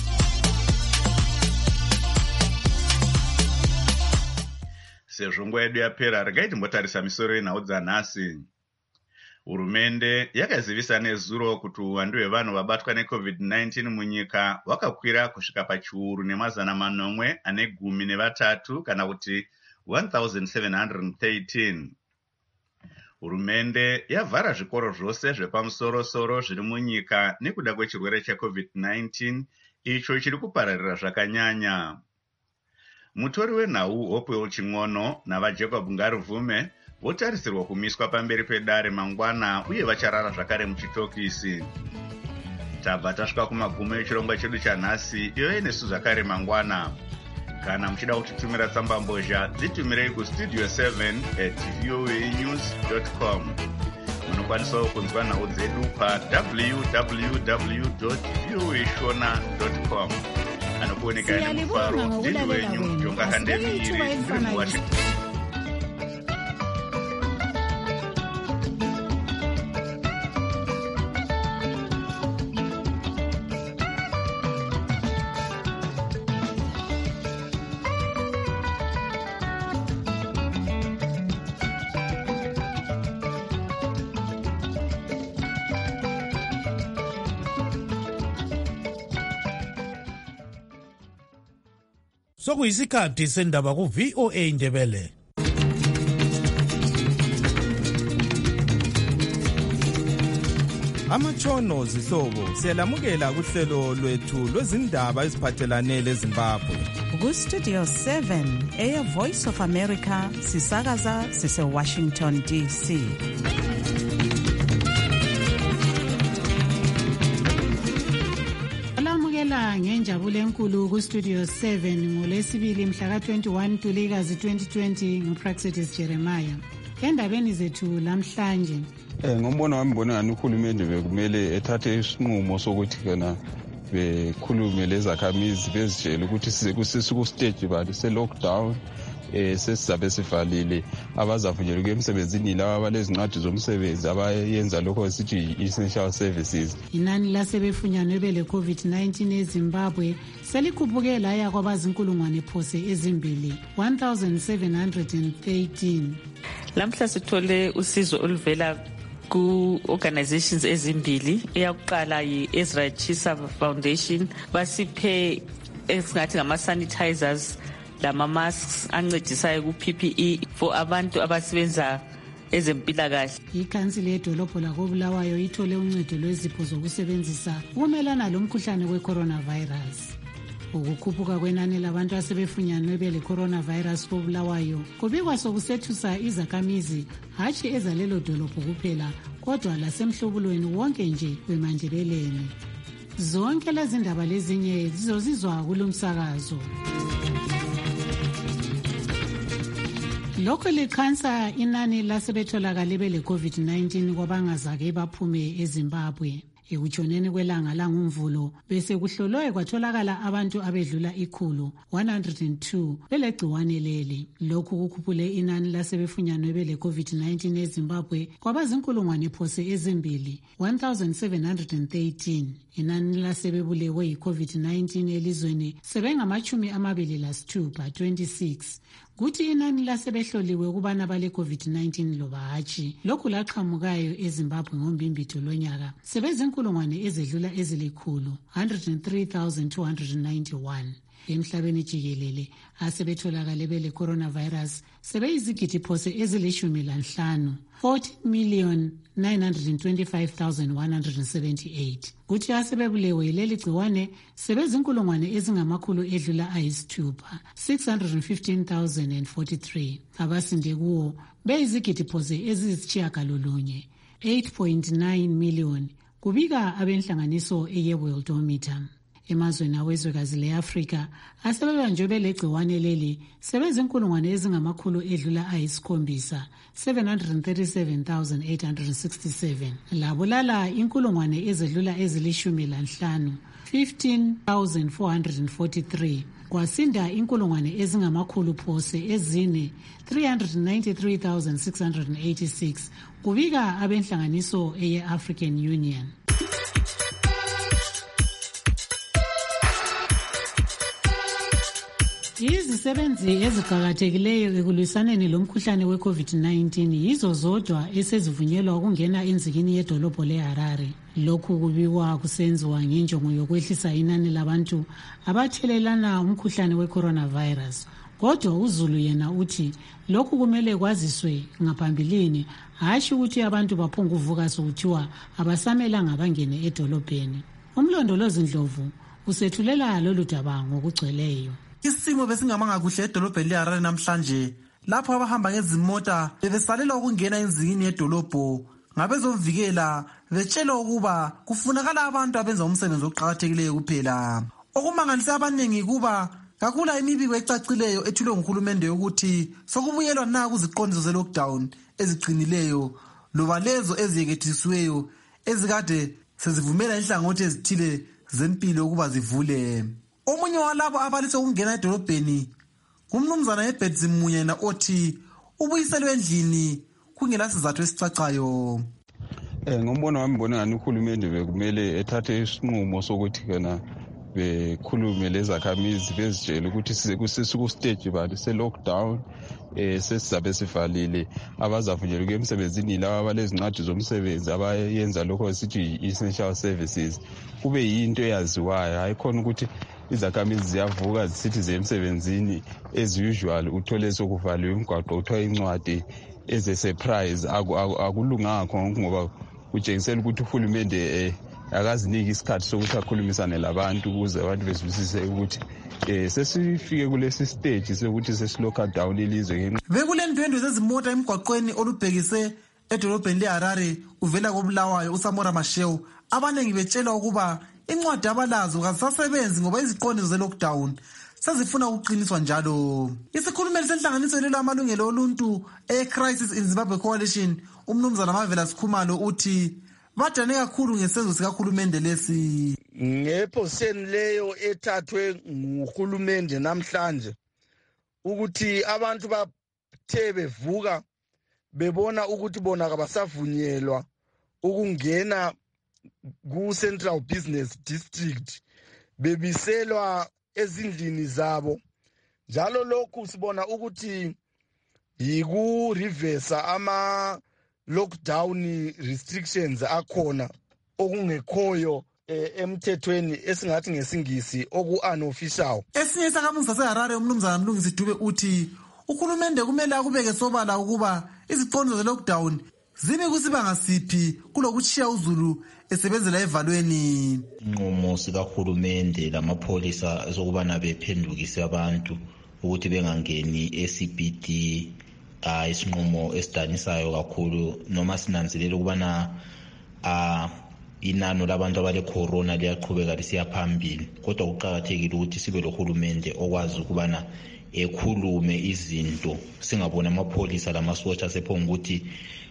Sezvo nguva yedu yapera, regai timbotarisa misoro yenhau dzanhasi. Hurumende yakazivisa nezuro kuti uwandu hwevanhu vabatwa necovid nineteen munyika hwakakwira kusvika pachiuru nemazana manomwe ane gumi nevatatu kana kuti one thousand seven hundred thirteen. Hurumende yavhara zvikoro zvose zvepamusoro-soro zviri munyika nekuda kwechirwere checovid nineteen icho chiri kupararira zvakanyanya. Mutori wenhau Hopewell Ching'ono navaJacob Ngaruvume votarisirwa kumiswa pamberi pedare mangwana uye vacharara zvakare muchitokisi. Tabva tasvika kumagumo echirongwa chedu chanhasi, iyo nesu zvakare mangwana. Kana muchida kutitumira tsamba mbozha, dzitumirei kustudio seven at voanews dot com. Munokwanisawo kunzwa nhau dzedu pa w w w dot voa shona dot com. Anokuoneka nemufaro ndiri wenyu Jonga Kandemiri ndiri muWashington. sokuyisikhathi sendaba ku-V O A Ndebele. Amatshono zihlobo siyalamukela kuhlelo lwethu lwezindaba eziphathelane leZimbabwe. Ku-Studio seven, Air Voice of America, sisakaza sise-Washington D C. Olamukela ngenjabulo enkulu ku-Studio seven ngolesibili mhla ka-twenty-one Ntulikazi twenty twenty nguPraxedis Jeremiah. Endabeni zethu lamhlanje, Eh ngombono wami ngibona ngani uhulumende bekumele ethathe isinqumo sokuthi kana bekhulume lezakhamizi bezitshela ukuthi size kusisuku stage bani se lockdown eh sesizabe sivalile abazavunyelwa ukuya emsebenzini laba abalezincwadi zomsebenzi abayenza lokho sithi essential services. Inani lasebefunyanwe bele COVID nineteen eZimbabwe selikhuphukela laya kwabazinkulungwane phose ezimbili one thousand seven hundred thirteen. Lamhla sithole usizo oluvela ku-organizations ezimbili. Eyakuqala yi-Ezra Chisa Foundation, basiphe esingathi ngama-sanitizers lama-masks ancedisayo ku-P P E for abantu abasebenza ezempilakahle. Ikhansili yedolobho lakobulawayo ithole uncedo lwezipho zokusebenzisa ukumelana lomkhuhlane we-coronavirus. Ukukhuphuka kwenani labantu asebefunyanwe bele coronavirus kobulawayo kubikwa sokusethusa izakhamizi hatshi ezalelo dolobho kuphela kodwa lasemhlubulweni wonke nje wemanjebeleni. Zonke lezi ndaba lezinye zizozizwa kulumsakazo. Lokho likhansa inani lasebetholakale bele COVID nineteen kwabangazake baphume eZimbabwe. Ekutshoneni kwelanga langumvulo bese kuhlolwe kwatholakala abantu abedlula ikhulu one hundred two belegciwane leli. Lokhu kukhuphule inani lasebefunyanwe bele COVID nineteen eZimbabwe kwabazinkulungwane phose ezimbili one thousand seven hundred thirteen. Inani lasebebulewe yi-COVID nineteen elizweni sebengamachumi amabili lasithupha twenty-six. Kuthi inani lasebehloliwe kubana bale COVID nineteen loba hatshi lokhu laqhamukayo eZimbabwe ngombimbitho lonyaka sebezinkulungwane ezedlula ezilikhulu one hundred three thousand two hundred ninety-one. Emhlabeni jikelele asebetholakale bele coronavirus sebeyizigidi phose ezilishumi lanhlanu fourteen million nine hundred twenty-five thousand one hundred seventy-eight. Kuthi asebebulewe leli gciwane sebezinkulungwane ezingamakhulu edlula ayisithupha six hundred fifteen thousand forty-three. Abasinde kuwo beyizigidi phose eziyisitshiyagalolunye eight point nine million kubika abenhlanganiso eye-Worldometer. Emazweni awezwekazi le-Afrika asebebanjwe belegciwane leli sebezinkulungwane ezingamakhulu edlula ayisikhombisa seven hundred thirty-seven thousand eight hundred sixty-seven. Labulala inkulungwane ezedlula ezilishumi lanhlanu fifteen thousand four hundred forty-three. Kwasinda inkulungwane ezingamakhulu phose ezine three hundred ninety-three thousand six hundred eighty-six kubika abenhlanganiso eye-African Union. Izisebenzi eziqakathekileyo ekulwisaneni lomkhuhlane we-COVID nineteen yizo zodwa esezivunyelwa ukungena enzikini yedolobho leHarare. Lokhu kubikwa kusenziwa ngenjongo yokwehlisa inani labantu abathelelana umkhuhlane we-coronavirus. Kodwa uZulu yena uthi lokhu kumele kwaziswe ngaphambilini, hashi ukuthi abantu baphonga uvuka sokuthiwa abasamelanga bangene edolobheni. Umlondolozi Ndlovu usethulela lolu daba ngokugcweleyo. Isimo besingamanga kuhle edolobheni leHarare namhlanje lapho abahamba ngezimota bebesalela ukungena enzikini yedolobho ngabezovikela betshela ukuba kufunakala abantu abenza umsebenzi oqhakathekileyo kuphela. Okumangalisa abaningi kuba kakula imibiko ecacileyo ethulwe nguhulumende ukuthi sokubuyelwa na kuziqondiso ze-lockdown eziqinileyo loba lezo eziyekethisiweyo ezikade sezivumela inhlangothi ezithile zempilo ukuba zivule. Omunye walabo abalitse ukungena edolobheni kumnumzana Herbert Zimunyana othi ubuyiselwe endlini kungela sizathu esicacayo. Eh ngombono wami ngibona ngani uhulumende bekumele ethathe isinqumo sokuthi kana bekhulume lezakhamizi bezitshela ukuthi size kusisuku stage bani se lockdown eh sesizabe sivalile abazavunyelwa ukuya emsebenzini laba abalezincwadi zomsebenzi abayenza lokho sithi essential services kube yinto eyaziwayo hayikhona ukuthi izakhamizi ziyavuka zisithi ziye emsebenzini as usual, uthole sokuvaliwe imigwaqo, kuthiwa incwadi as a surprise. Akulunganga khonke ngoba kutshengisela ukuthi uhulumende eh, akaziniki isikhathi sokuthi akhulumisane labantu ukuze abantu bezwisise ukuthi eh sesifike kulesi stage sokuthi sesiloka down ilizwe. Bekule ndwendwe zezimota emgwaqweni olubhekise edolobheni leHarare uvela koBulawayo uSamora Machel, abanengi betshela ukuba incwadi abalazo kazisasebenzi ngoba iziqondiso ze-lockdown sezifuna ukuqiniswa njalo. Isikhulumeli senhlanganiso lelo amalungelo oluntu e-Crisis in Zimbabwe Coalition, umnumzana Mavela Sikhumalo, uthi badane kakhulu ngesenzo sikahulumende lesi. Ngephoseni leyo ethathwe nguhulumende namhlanje ukuthi abantu bathe bevuka bebona ukuthi bona kabasavunyelwa ukungena ku-Central Business District, bebiselwa ezindlini zabo. Njalo lokhu sibona ukuthi yiku-reversa ama lockdown restrictions akhona okungekhoyo eh, emthethweni esingathi ngesingisi oku-unofficial. Esinye sakamuzi saseHarare umnumzana Mlungisi Dube uthi uhulumende kumele akubeke sobala ukuba iziqondiso ze-lockdown zibe kusibanga siphi kulokutshiya uZulu esebenzela evalweni. Inqumo sikahulumende lamapholisa ezokubana bephendukise abantu ukuthi bengangeni e-C B D ah isinqumo esidanisayo kakhulu, noma sinanzelela ukubana ah inano labantu abale corona liyaqhubeka lisiya phambili, kodwa kuqhakathekile ukuthi sibe lohulumende okwazi ukubana ekhulume izinto, singabona amapholisa lamasotsha sephonga ukuthi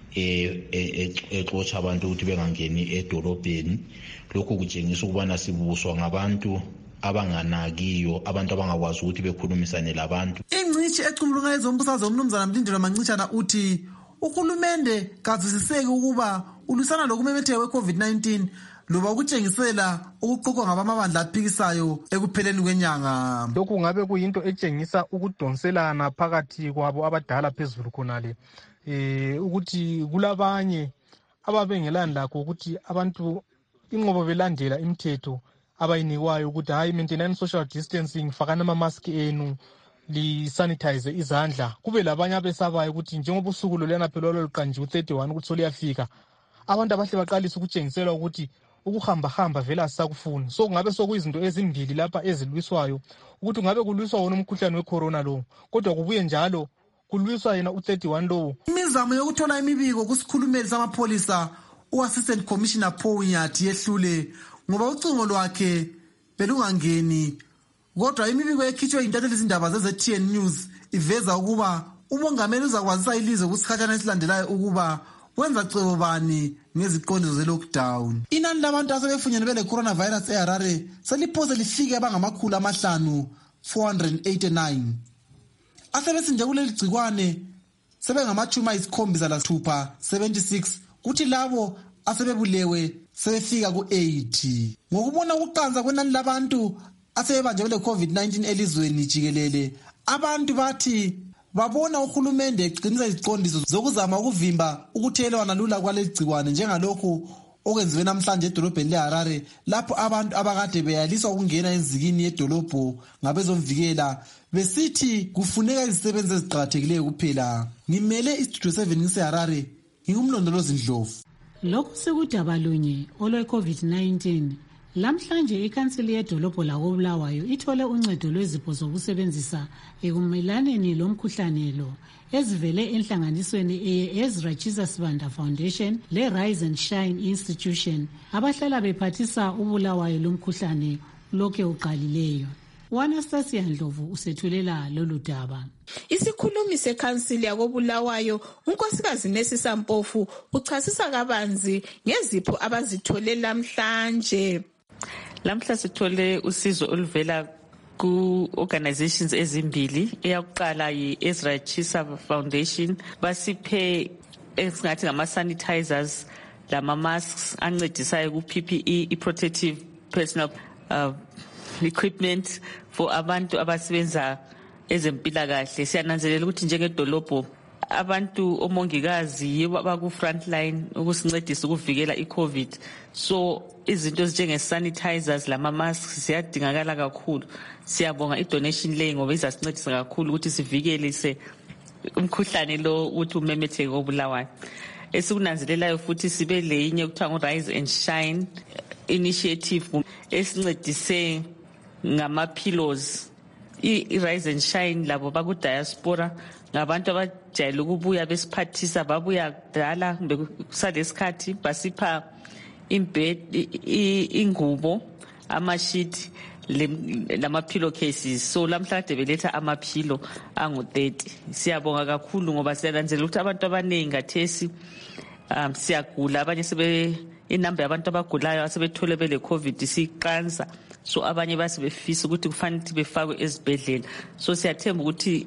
exotsha abantu ukuthi bengangeni edolobheni. Lokhu kutshengisa ukubana sibuswa ngabantu abanganakiyo, abantu abangakwazi ukuthi bekhulumisane labantu. Ingcishi ecumulunga ezombusazwe umnumzana Mlindelo Mancitshana uthi uhulumende kazisiseki ukuba ulusana lokumemetheka kwe-COVID nineteen loba ukutshengisela ukuqoqwa ngabamabandla aphikisayo ekupheleni kwenyanga. Lokhu ngabe kuyinto etshengisa ukudonselana phakathi kwabo abadala phezulu khonale, eh ukuthi kulabanye ababengelani lakho ukuthi abantu inqobo belandela imithetho abayinikwayo ukuthi hayi maintain social distancing, fakana ama-mask enu, li-sanitize izandla. Kube labanye abesabayo ukuthi njengoba usuku loluyana phela oluqanjiwe u-thirty-one ukuthi soluyafika, abantu abahle baqalisa ukutshengiselwa ukuthi ukuhamba-hamba vele asisakufuni. So kungabe sokuyizinto ezimbili lapha ezilwiswayo, ukuthi kungabe kulwiswa wona umkhuhlane we-corona lo, kodwa kubuye njalo kulwiswa yena u-thirty-one lowo. Imizamo yokuthola imibiko kusikhulumeli samapholisa u-Assistant Commissioner Paul Nyathi yehlule ngoba ucingo lwakhe belungangeni, kodwa imibiko ekhitshwe yintatheli izindaba ze-Z T N News iveza ukuba umongameli uzakwazisa ilizwe kusikhathana esilandelayo ukuba wenza cebo bani ngeziqondiso ze-lockdown. Inani labantu asebefunyenwe bele coronavirus eHarare seliphose lifike abangamakhulu amahlanu four hundred eighty-nine. Asebesinje kuleli gcikwane sebengamachumi ayisikhombisa lasithupha seventy-six, kuthi labo asebebulewe sebefika ku-eighty. Ngokubona ukuqanza kwenani labantu asebebanjwe bele COVID nineteen elizweni jikelele, abantu bathi babona uhulumende eqinisa iziqondiso zokuzama ukuvimba ukuthelelwana lula kwaleli gcikwane, njengalokhu okwenziwe namhlanje edolobheni leHarare lapho abantu abakade beyaliswa ukungena enzikini yedolobho ngabezomvikela besithi kufuneka izisebenzi eziqakathekileyo kuphela. Ngimele istudio seven ngiseHarare, ngingumlondolozi Ndlovu. Lokhu sekudaba lunye olwe-COVID nineteen. Lamhlanje ikhansili yedolobho lakoBulawayo ithole uncedo lwezipho zokusebenzisa ekumelaneni lomkhuhlane lo ezivele enhlanganisweni eye-Ezra Chisa Sibanda Foundation le-Rise and Shine Institution abahlala bephathisa uBulawayo lomkhuhlane lokhe uqalileyo. U-Anastasia Ndlovu usethulela lolu daba. Isikhulumi sekhansili yakoBulawayo unkosikazi Nesisa Mpofu uchasisa kabanzi ngezipho abazithole lamhlanje. Lamhla sithole usizo oluvela ku-organizations ezimbili. Eyakuqala yi-Ezra Chisa Foundation, basiphe esingathi ngama-sanitizers lama-masks ancedisayo ku-P P E, i-protective personal uh, equipment for abantu abasebenza ezempilakahle. Siyananzelela ukuthi njengedolobho abantu omongikazi yibo abaku frontline ukusincedisa ukuvikela iCovid. So izinto ezinjenge sanitizers lama masks ziyadingakala kakhulu. Siyabonga idonation leyi ngoba izasincedisa kakhulu ukuthi sivikelise umkhuhlane lo uthi umemetheke obulawayo. Esikunanzelelayo futhi sibe leyinye kuthiwa ngo Rise and Shine initiative esincedise ngama pillows. I-Rise and Shine labo baku diaspora ngabantu abajayele ukubuya besiphathisa babuya kudala kumbe kusaleskhathi basipha imbed ingubo amashiti lama pillow cases. So lamhla kade beletha ama pillow angu thirty. Siyabonga kakhulu ngoba siyananzelela ukuthi abantu abaningi ngathesi um siyagula, abanye sebe inamba yabantu abagulayo asebethole bele COVID siqansa. So abanye basebefisa ukuthi kufanele befakwe ezibhedlela. So siyathemba ukuthi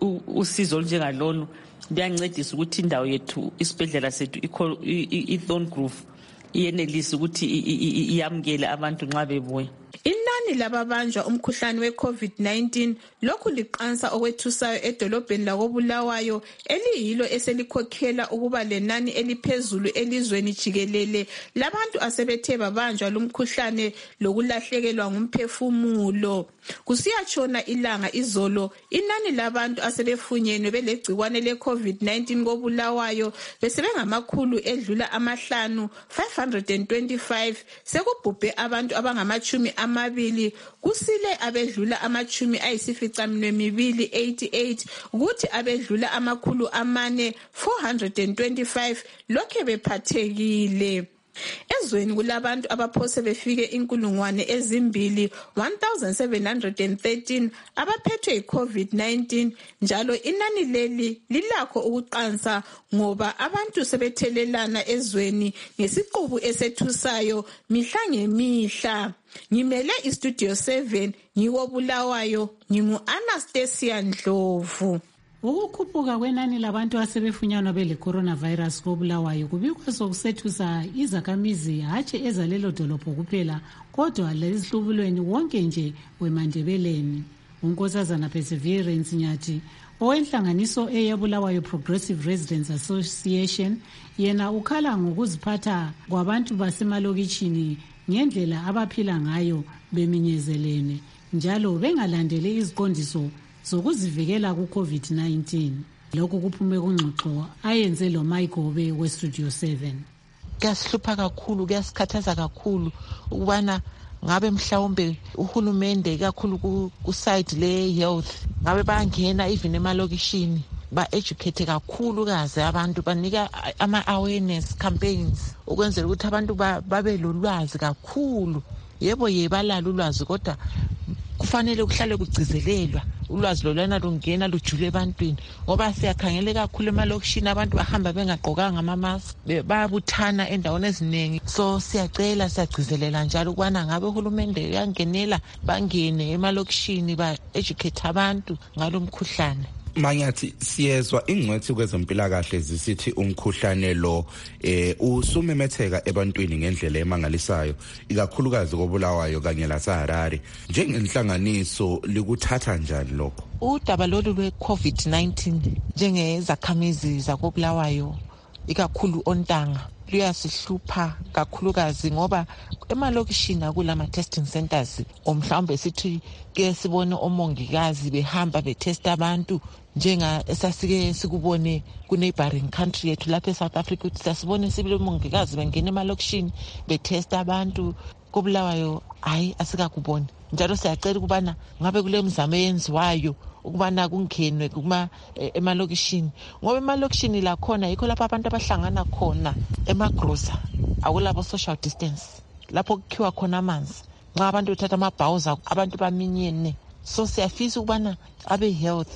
usizo njengalolu liyancedisa ukuthi indawo yethu isibhedlela sethu i-Thorn Grove iyenelisa ukuthi iyamukele abantu nxa bebuya. Inani lababanjwa umkhuhlane we-COVID nineteen lokhu liqansa okwethusayo edolobheni lakobulawayo eliyilo eselikhokhela ukuba lenani eliphezulu elizweni jikelele labantu asebethe babanjwa lumkhuhlane lokulahlekelwa ngumphefumulo. Kusiyatshona ilanga izolo inani labantu asebefunyenwe belegcikwane le-COVID nineteen kobulawayo besebengamakhulu edlula amahlanu five hundred twenty-five sekubhubhe abantu abangamachumi amabili kusile abedlula amachumi ayisificaminwembili eighty-eight kuthi abedlula amakhulu amane four hundred twenty-five lokhe bephathekile. Ezweni kulabantu abaphose befike inkulungwane ezimbili one thousand seven hundred thirteen abaphethwe yi-COVID nineteen njalo inani leli lilakho ukuqansa ngoba abantu sebethelelana ezweni ngesiqubu esethusayo mihla ngemihla. Ngimele iStudio seven ngikobulawayo ngingu-Anastasia Ndlovu. Ukukhuphuka kwenani labantu asebefunyanwa bele coronavirus kobulawayo kubikwa sokusethusa izakhamizi hatshi ezalelo dolobho kuphela kodwa lezihlubulweni wonke nje weMandebeleni. uNkosazana Perseverance Nyathi owenhlanganiso eyebulawayo Progressive Residents Association yena ukhala ngokuziphatha kwabantu basemalokitshini ngendlela abaphila ngayo beminyezelene njalo bengalandele iziqondiso zokuzivikela ku-COVID nineteen. Lokhu kuphume kungxoxo ayenze lo Mayigobe we-Studio seven. Kuyasihlupha kakhulu, kuyasikhathaza kakhulu ukubana ngabe mhlawumbe uhulumende kakhulu ku-side le-health ngabe bangena even emalokishini ba-educate kakhulu kaze abantu banika ama-awareness campaigns ukwenzela ukuthi abantu babe lolwazi kakhulu. Yebo ye balalo ulwazi kodwa kufanele kuhlale kugcizelelwa ulwazi lolwana lungena lujule ebantwini ngoba siyakhangele kakhulu emalokishini abantu bahamba bengaqokanga ama-mask bayabuthana endaweni eziningi. So siyacela siyagcizelela njalo ukubana ngabe uhulumende uyangenela bangene emalokishini ba-educate abantu ngalo mkhuhlane. Manyathi siyezwa ingcwethi kwezempilakahle zisithi umkhuhlane lo eh usumemetheka ebantwini ngendlela emangalisayo ikakhulukazi kobulawayo kanye laseHarare. Njengenhlanganiso likuthatha njani lokho? Udaba lolu lwe-COVID nineteen njengezakhamizi zakobulawayo ikakhulu ontanga luyasihlupha kakhulukazi ngoba emalokishini akulama testing centers omhlawumbe sithi ke sibone omongikazi behamba betesta abantu njenga esasike sikubone ku neighboring country yethu lapha eSouth Africa ukuthi sasibone sibile omongikazi bengena emalokishini betesta abantu kobulawayo. Hayi asikakubona njalo siyacela ukubana ngabe kule mzamo eyenziwayo ukubana kungenwe kuma emalokishini ngoba emalokishini la khona yikho lapho abantu abahlangana khona emagrosa akulabo social distance lapho kukhiwa khona amanzi nxa abantu bethatha amabhawuza abantu baminyene. So siyafisa ukubana abe health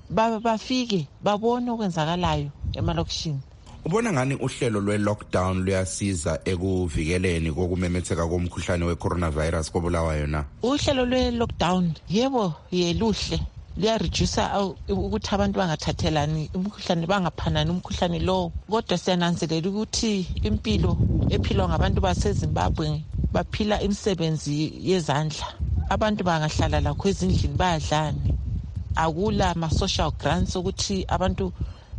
bafike babone okwenzakalayo emalokishini. Ubona ngani uhlelo lwe-lockdown luyasiza ekuvikeleni kokumemetheka komkhuhlane we-coronavirus kobulawayo na? Uhlelo lwe-lockdown yebo yeluhle liyareduce ukuthi abantu bangathathelani umkhuhlane bangaphanani umkhuhlane lo kodwa siyananzelela ukuthi impilo ephilwa ngabantu baseZimbabwe baphila imisebenzi yezandla. Abantu bangahlala lakho ezindlini bayadlani akula ama social grants ukuthi abantu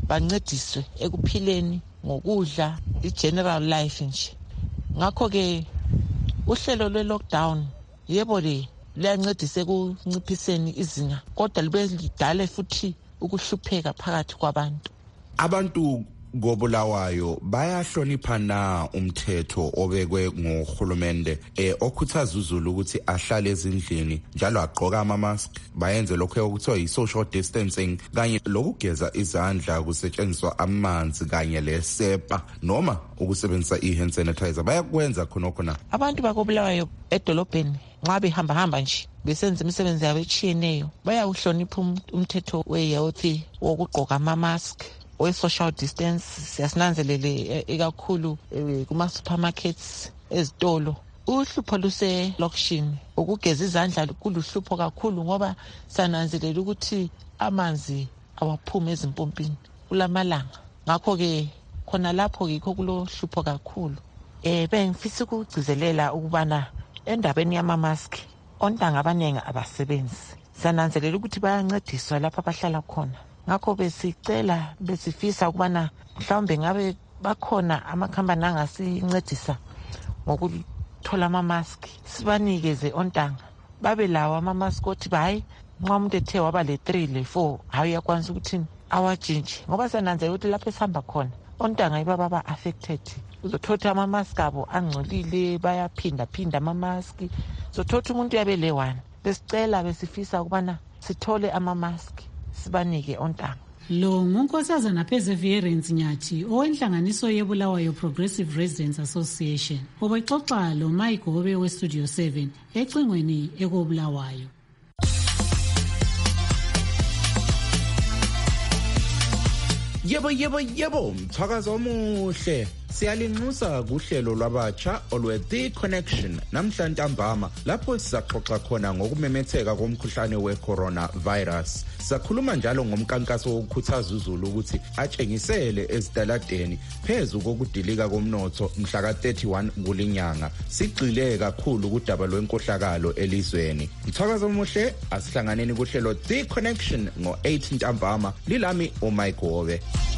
bancediswe ekuphileni ngokudla i-general life nje. Ngakho-ke uhlelo lwe-lockdown yebo le liyancedisa ekunciphiseni izinga kodwa libe lidale futhi ukuhlupheka phakathi kwabantu. Abantu ngobulawayo bayahlonipha na umthetho obekwe ngohulumende eh okhuthaza uZulu ukuthi ahlale ezindlini njalo agqoka ama mask bayenze lokho okuthiwa i-social distancing kanye lokugeza izandla kusetshenziswa amanzi kanye lesepa noma ukusebenzisa i-hand sanitizer bayakwenza khonokho na? Abantu bakobulawayo edolobheni nxa behamba hamba nje besenza imisebenzi yabo echiyeneyo bayawuhlonipha umthetho we-health wokugqoka ama mask we-social distance. Siyasinanzelele ekakhulu kuma-supermarkets ezitolo. Uhlupho luse-lokishini ukugeza izandla kuluhlupho kakhulu ngoba sananzelela ukuthi amanzi awaphumi ezimpompini kulamalanga. Ngakho-ke khona lapho yikho kulohlupho kakhulu. Eh bengifisa ukugcizelela ukubana endabeni yama-mask ontanga abaningi abasebenzi. Sananzelela ukuthi bayancediswa lapha abahlala khona. Ngakho besicela besifisa ukubana mhlawumbe ngabe bakhona amakhampani angasincedisa ngokuthola ama-mask sibanikeze ontanga babe lawo ama-mask othi hayi nxa umuntu ethe waba le three le four hayi uyakwanisa ukuthi awajinje ngoba sananzelela ukuthi lapho esihamba khona ontanga yiba baba affected. Uzothatha ama-mask abo angcolile bayaphinda phinda ama-mask uzothatha umuntu yabe le one. Besicela besifisa ukubana sithole ama-mask sibanike ontanga. Lo ngunkosazana Perseverance Nyathi owenhlanganiso yebulawayo Progressive Residents Association obexoxa lo Mike Gobe we Studio seven ecingweni ekobulawayo. Yebo yebo yebo mthakazo omuhle siyalinxusa kuhlelo lwabatsha olwe The Connection namhla ntambama lapho sizaxoxa khona ngokumemetheka komkhuhlane we-coronavirus. Sakhuluma njalo ngomkankaso wokukhuthaza uZulu ukuthi atshengisele ezitaladeni phezu kokudilika komnotho mhla ka thirty-one kulinyanga. Sigxile kakhulu kudaba lwenkohlakalo elizweni. Mthakazo omuhle asihlanganeni kuhlelo The Connection ngo eight ntambama. Lilami uMike Gobe.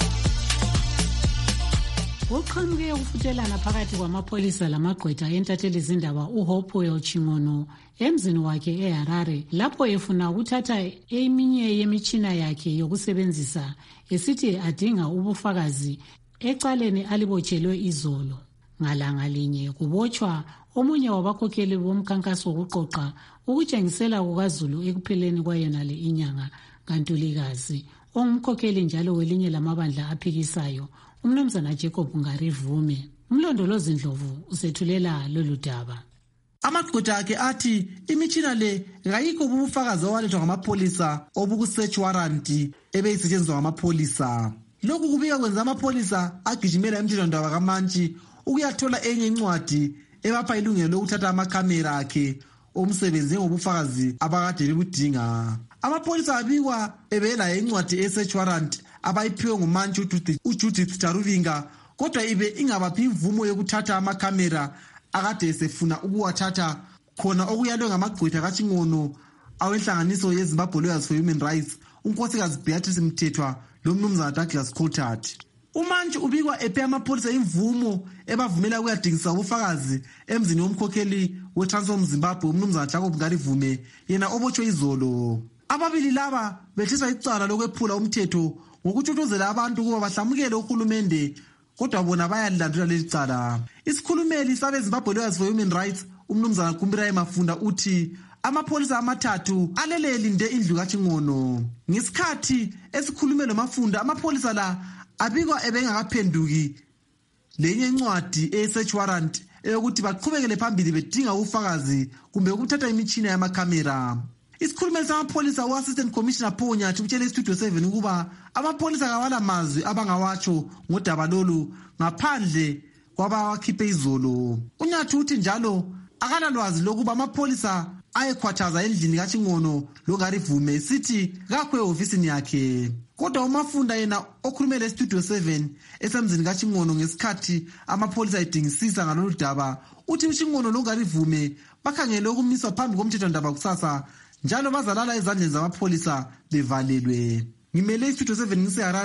Uqhamuke ukufuthelana phakathi kwamapholisa lamagqwetha entatheli izindaba uHopewell Chingono emzini wakhe eHarare lapho efuna ukuthatha eminye yemitshina yakhe yokusebenzisa esithi adinga ubufakazi ecaleni alibotshelwe izolo. Ngalanga linye kubotshwa omunye wabakhokheli bomkhankaso wokuqoqa ukutshengisela kukaZulu ekupheleni kwayona le inyanga kaNtulikazi ongumkhokheli njalo welinye lamabandla aphikisayo uMnumzana Jacob Ngarivume. Umlondolozi Ndlovu usethulela lolu daba. Amagqwetha akhe athi imitshina le ngayikho ubufakazi owalethwa ngamapholisa obuku-search warrant ebeyisetshenziswa ngamapholisa. Lokhu kubika kwenza amapholisa agijimela emthethwandaba kaMantshi ukuyathola enye incwadi ebapha ilungelo lokuthatha amakhamera akhe omsebenzi ngobufakazi abakade bekudinga. Amapholisa abikwa ebela incwadi e-search warrant abayiphiwe nguMantshi uJudith Taruvinga kodwa ibe ingabaphi imvumo yokuthatha amakhamera akade esefuna ukuwathatha khona okuyalwe ngamagqwetha kaChingono awenhlanganiso yeZimbabwe Lawyers for Human Rights unkosikazi Beatrice Mthethwa lo Mnumzana Douglas Coulthard. uMantshi ubikwa ephe amapholisa imvumo ebavumela ukuyadingisa ubufakazi emzini womkhokheli weTransform Zimbabwe uMnumzana Jacob Ngarivume yena obotshwe izolo. Ababili laba bethiswa icala lokwephula umthetho ngokuthuthuzela abantu ukuba bahlamukele uhulumende kodwa bona bayalilandela leli cala. Isikhulumeli sabe Zimbabwe Lawyers for Human Rights uMnumzana Kumbirayi Mafunda uthi amapholisa amathathu aleleli nde indlu kaChingono. Ngesikhathi esikhulumelo Mafunda amapholisa la abikwa ebengakaphenduki lenye incwadi e-search warrant eyokuthi baqhubekele phambili bedinga ufakazi kumbe ukuthatha imitshina yamakhamera. Isikhulumeli samapholisa u-Assistant Commissioner Paul Nyathi utshele iStudio seven ukuba amapholisa kawala mazwi abangawatsho ngodaba lolu ngaphandle kwabawakhiphe izolo. uNyathi uthi njalo akalalwazi lokuba amapholisa ayekhwathaza endlini kaChingono loNgarivume sithi kakho ehofisini yakhe. Kodwa uMafunda yena okhulumele eStudio seven esemzini kaChingono ngesikhathi amapholisa edingisisa ngalolu daba uthi uChingono loNgarivume bakhangele ukumiswa phambi komthethwandaba kusasa njalo bazalala ezandleni zamapholisa bevalelwe. Ngimele iStudio seven ngiseHarare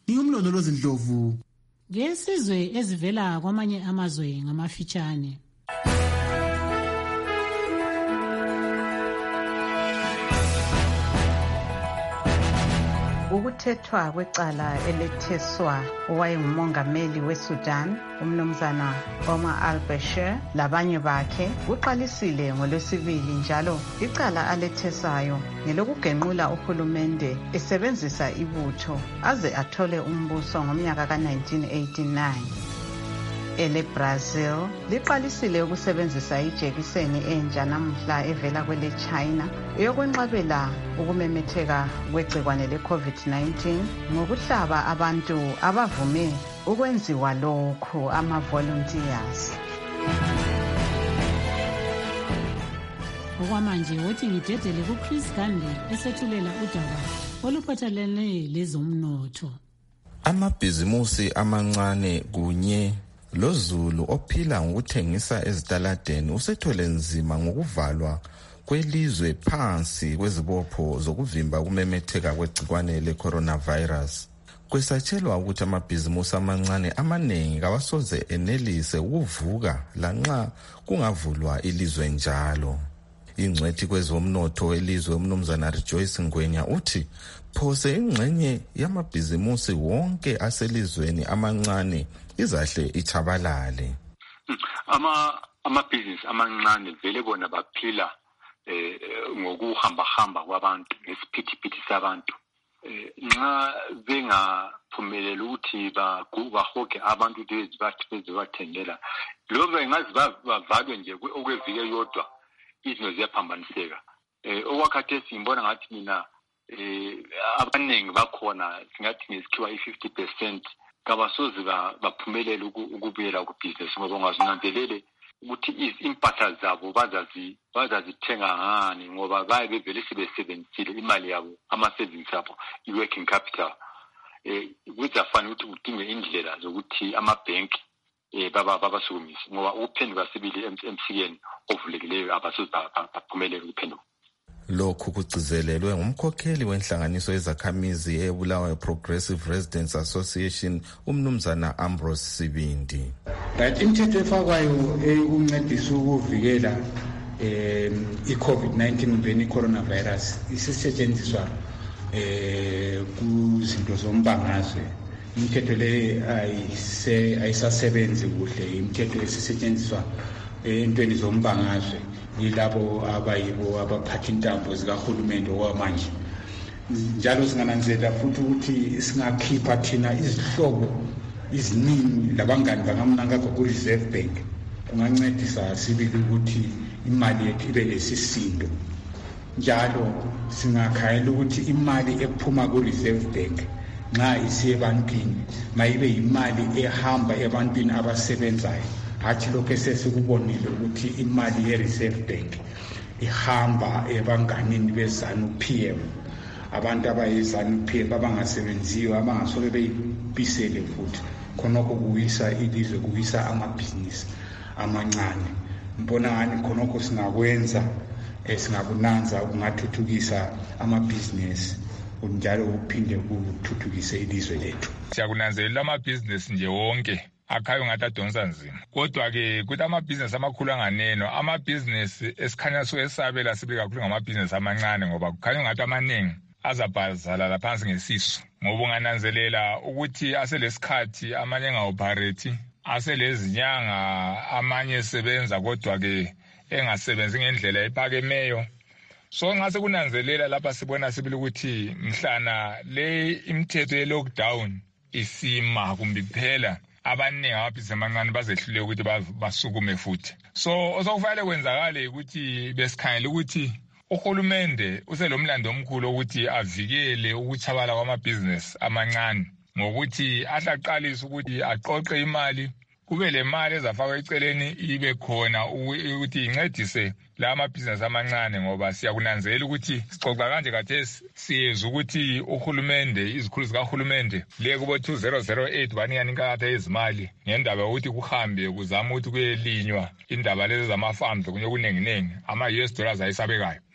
ngingumlondolozi Ndlovu. Ngesizwe ezivela kwamanye amazwe ngamafitshane. Ukuthethwa kwecala eletheswa owayengumongameli weSudan umnumzana Omar al-Bashir labanye bakhe kuqalisile ngolwesibili njalo icala aletheswayo ngelokugenqula uhulumende esebenzisa ibutho aze athole umbuso ngomnyaka ka nineteen eighty-nine. Ele Brazil liqalisile ukusebenzisa ijekiseni entsha namhla evela kwele China eyokwenqabela ukumemetheka kwegcikwane le COVID nineteen ngokuhlaba abantu abavume ukwenziwa lokhu ama-volunteers. Okwamanje wothi ngidedele kuChris Gandhi esethulela udaba oluphathelene lezomnotho. Amabhizimusi amancane kunye loZulu ophila ngokuthengisa ezitaladeni usethole nzima ngokuvalwa kwelizwe phansi kwezibopho zokuvimba ukumemetheka kwegcikwane le-coronavirus. Kwesatshelwa ukuthi amabhizimusi amancane amaningi kawasoze enelise ukuvuka lanxa kungavulwa ilizwe njalo. Ingcwethi kwezomnotho elizwe umnumzana Rejoice Ngwenya uthi phose ingxenye yamabhizimusi wonke aselizweni amancane izahle ichabalale. Ama amabhizinisi amancane vele bona baphila eh ngokuhamba hamba kwabantu nesiphithiphithi sabantu. Eh nxa bengaphumelela ukuthi bahoge abantu ukuthi bathi bezobathendela lo bengazi bavalwe nje okwevike yodwa izinto ziyaphambaniseka. Eh okwakhathesi simbona ngathi mina eh abaningi bakhona singathi ngesikhiwa i-fifty percent kabasoze baphumelela ukubuyela ku-business ngoba ungazinanzelele ukuthi impahla zabo bazazi bazazithenga ngani ngoba baye bevele sebesebenzisile imali yabo ama-savings abo i-working capital. Eh kuzafana ukuthi udinge indlela zokuthi amabhenki eh baba babasukumisa ngoba ukuphenduka sibili emsikeni ovulekileyo abasoze baphumelela ukuphenduka. Lokhu kugcizelelwe ngumkhokheli wenhlanganiso yezakhamizi eBulawayo Progressive Residents Association umnumzana Ambrose Sibindi. Right, imithetho efakwayo ukuncedisa ukuvikela eh i-COVID nineteen kumbe i-coronavirus isisetshenziswa eh kuzinto zombangazwe. Imithetho le ayise ayisasebenzi kuhle, imithetho esisetshenziswa entweni zombangazwe yilabo abayibo abaphatha intambo zikahulumende okwamanje. Njalo singananzela futhi ukuthi singakhipha thina izihlobo iziningi labangani bangamnanga ku-Reserve Bank kungancedisa sibili ukuthi imali yethu ibe lesisindo. Njalo singakhayela ukuthi imali ephuma ku-Reserve Bank nxa isiye ebantwini mayibe yimali ehamba ebantwini abasebenzayo. Hathi lokho sesikubonile ukuthi imali ye-Reserve Bank ihamba ebanganini beZANU-P M, abantu abayiZANU-P M abangasebenziyo abangasoke beyibisele futhi khonokho kuwisa ilizwe kuwisa amabhizinisi amancane. Mbona ngani khonokho singakwenza esingakunanza ukungathuthukisa amabhizinisi njalo uphinde kuthuthukise ilizwe lethu. Siyakunanzelela amabhizinisi nje wonke akhayo ngathi adonsa nzima, kodwa ke kuthi amabhizinisi amakhulu anganeno amabhizinisi esikhanya soyesabela sibe kakhulu ngamabhizinisi amancane ngoba kukhanya ngathi amaningi azabhazala phansi ngesisu ngoba ungananzelela ukuthi aselesikhathi amanye enga-operate aselezinyanga amanye esebenza kodwa ke engasebenzi ngendlela ephakemeyo. So nxa sekunanzelela lapha sibona sibili ukuthi mhlana le imithetho ye-lockdown isima kumbe kuphela abaningi amabhizinisi amancane bazehlule ukuthi basukume futhi. So osokufanele kwenzakale ukuthi besikhangela ukuthi uhulumende uselomlando omkhulu ukuthi avikele ukuchabala kwamabhizinisi amancane ngokuthi ahlaqalise ukuthi aqoqe imali kube le mali ezafakwa eceleni ibe khona ukuthi incedise la amabhizinisi amancane ngoba siyakunanzela ukuthi sicoxa kanje kathesi siyeza ukuthi uhulumende izikhulu zikahulumende le kubo two thousand eight banikana inkatha yezimali ngendaba yokuthi kuhambe kuzama ukuthi kuyelinywa indaba lezi zama-farms kunye kunenginengi ama-U S dollars ayisabekayo.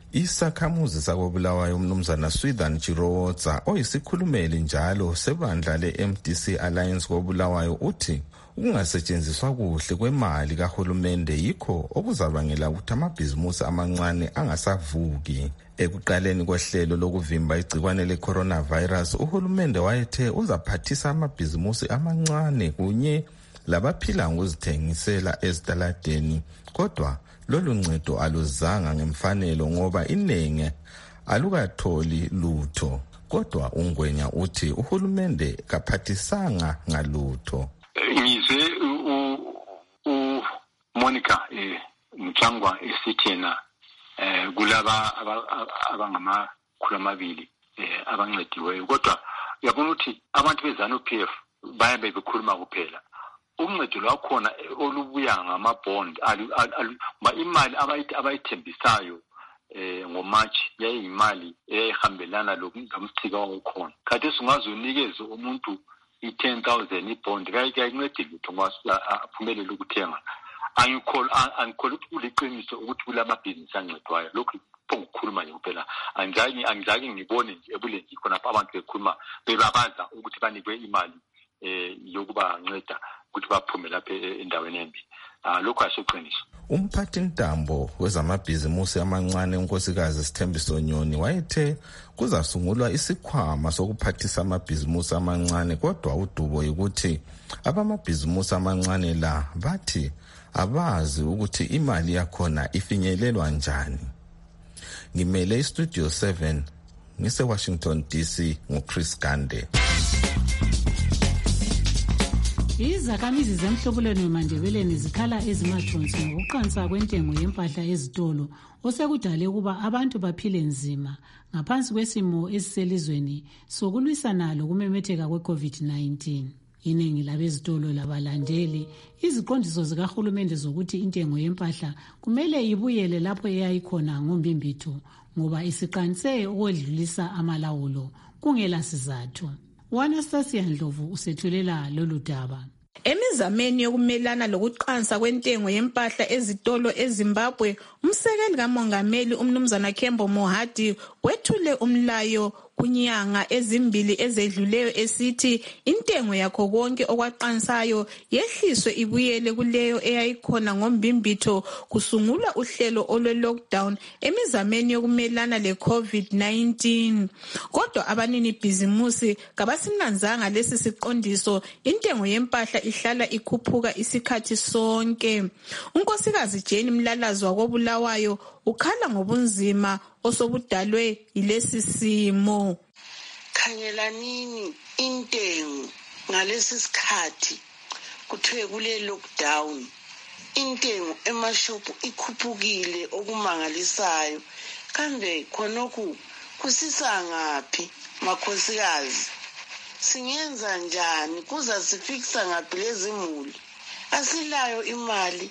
Isakhamuzi sakobulawayo umnumzana Swithan Chiroza oyisikhulumeli njalo sebandla le-M D C Alliance kobulawayo uthi ukungasetshenziswa kuhle kwemali kahulumende yikho okuzabangela ukuthi amabhizimusi amancane angasavuki. Ekuqaleni kohlelo lokuvimba igcikwane le-coronavirus, uhulumende wayethe uzaphathisa amabhizimusi amancane kunye labaphila ngokuzithengisela ezitaladeni, kodwa lolu ncedo aluzanga ngemfanelo ngoba iningi alukatholi lutho. Kodwa uNgwenya uthi uhulumende kaphathisanga ngalutho. Ngizwe u Monica eh Mtsangwa esithena eh kulaba abangama khulu amabili eh abancediweyo, kodwa uyabona ukuthi abantu bezana P F bayabe bekhuluma kuphela. Uncedo lwakhona olubuya ngama-bond ma imali abayithembisayo eh ngoMarch yayimali eyahambelana lokumsika okhona. Kade singazonikeza umuntu i-ten thousand ibond kayincedile ukuthi ngaphumelele ukuthenga. Angikholwa angikholwa ukuthi kuliqiniso ukuthi kulamabhizinisi ancedwayo. Lokhu ukukhuluma nje kuphela anjani angizake ngibone nje ebulenzi khona abantu bekhuluma bebabaza ukuthi banikwe imali eh yokuba nceda ukuthi baphume lapha endaweni embi. Ah lokho asiqiniso. Umphathi ntambo wezamabhizimusi amancane unkosikazi Sithembiso Nyoni wayethe kuzasungulwa isikhwama sokuphathisa amabhizimusi amancane, kodwa udubo ukuthi abamabhizimusi amancane la bathi abazi ukuthi imali yakhona ifinyelelwa njani. Ngimele iStudio seven ngise Washington D C nguChris Gande. Izakhamizi zemhlobulweni weMandebeleni zikhala ezimahlonsi ngokuqansa kwentengo yempahla ezitolo osekudale ukuba abantu baphile nzima ngaphansi kwesimo esiselizweni sokulwisana lokumemetheka kwe-COVID nineteen. Iningi labezitolo labalandeli iziqondiso zikahulumende zokuthi intengo yempahla kumele ibuyele lapho eyayikhona ngombimbitho ngoba isiqanise ukwedlulisa amalawulo kungela sizathu. Wanastasia Ndlovu usethulela lolu daba. Emizameni yokumelana lokuqansa kwentengo yempahla ezitolo eZimbabwe, umsekeli kamongameli umnumzana Kembo Mohadi wethule umlayo kunyanga ezimbili ezedluleyo esithi intengo yakho konke okwaqansayo yehliswe ibuyele kuleyo eyayikhona ngombimbitho kusungulwa uhlelo olwe lockdown emizameni yokumelana le-COVID nineteen. Kodwa abanini bhizimusi kabasinanzanga lesi siqondiso, intengo yempahla ihlala ikhuphuka isikhathi sonke. Unkosikazi Jane Mlalazi wakobulawayo ukhala ngobunzima osobudalwe yilesi simo. Khangelanini intengo ngalesi sikhathi kuthiwe kule lockdown, intengo emashopu ikhuphukile okumangalisayo. Kambe khonokhu kusisa ngaphi makhosikazi? Singenza njani kuza sifikisa ngaphi lezi muli? Asilayo imali,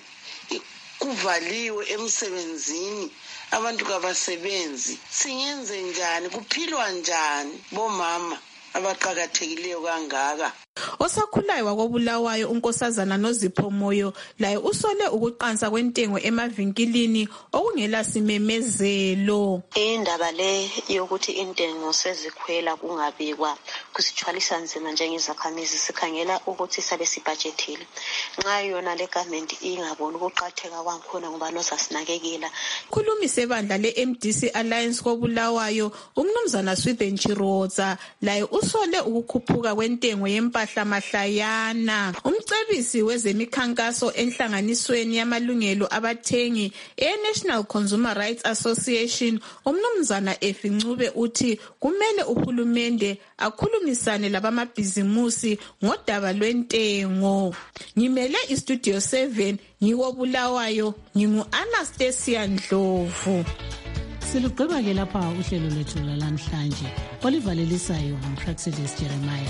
kuvaliwe emsebenzini, abantu kabasebenzi. Singenze njani? Kuphilwa njani bomama abaqhakathekileyo kangaka? Osakhulayo wakobulawayo unkosazana Nozipho Moyo laye usole ukuqansa kwentengo emavinkilini okungela simemezelo. Indaba le yokuthi intengo sezikhwela kungabikwa kusithwalisa nzima njengezakhamizi, sikhangela ukuthi sabe sibudgetile. Nxa yona le government ingaboni ukuqhatheka kwakhona ngoba nozasinakekela. Khulumi sebandla le-M D C Alliance kobulawayo umnumzana Swithen Chiroza laye usole ukukhuphuka kwentengo yempahla mahlayana. Umcebisi wezemikhankaso enhlanganisweni yamalungelo abathengi e-National Consumer Rights Association umnumzana Efincube uthi kumele uhulumende akhulumisane labamabhizimusi ngodaba lwentengo. Ngimele iStudio seven ngiwobulawayo ngingu-Anastasia Ndlovu. Silugqiba ke lapha uhlelo lethu lanamhlanje olivalelisayo nguPraxidis Jeremiah.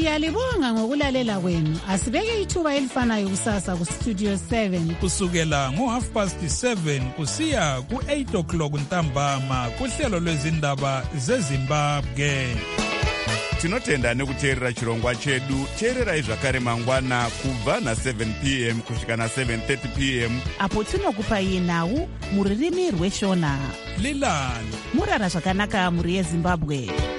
Siyalibonga ngokulalela kwenu. Asibeke ithuba elifanayo kusasa ku Studio seven. Kusukela ngo half past seven kusiya ku eight o'clock ntambama kuhlelo lwezindaba zeZimbabwe. Tinotenda nekuteerera chirongwa chedu. Teererai zvakare mangwana kubva na seven p m kusvika na seven thirty p m apo tinokupai nhau muririmi rweshona. Lilani murara zvakanaka muri yeZimbabwe.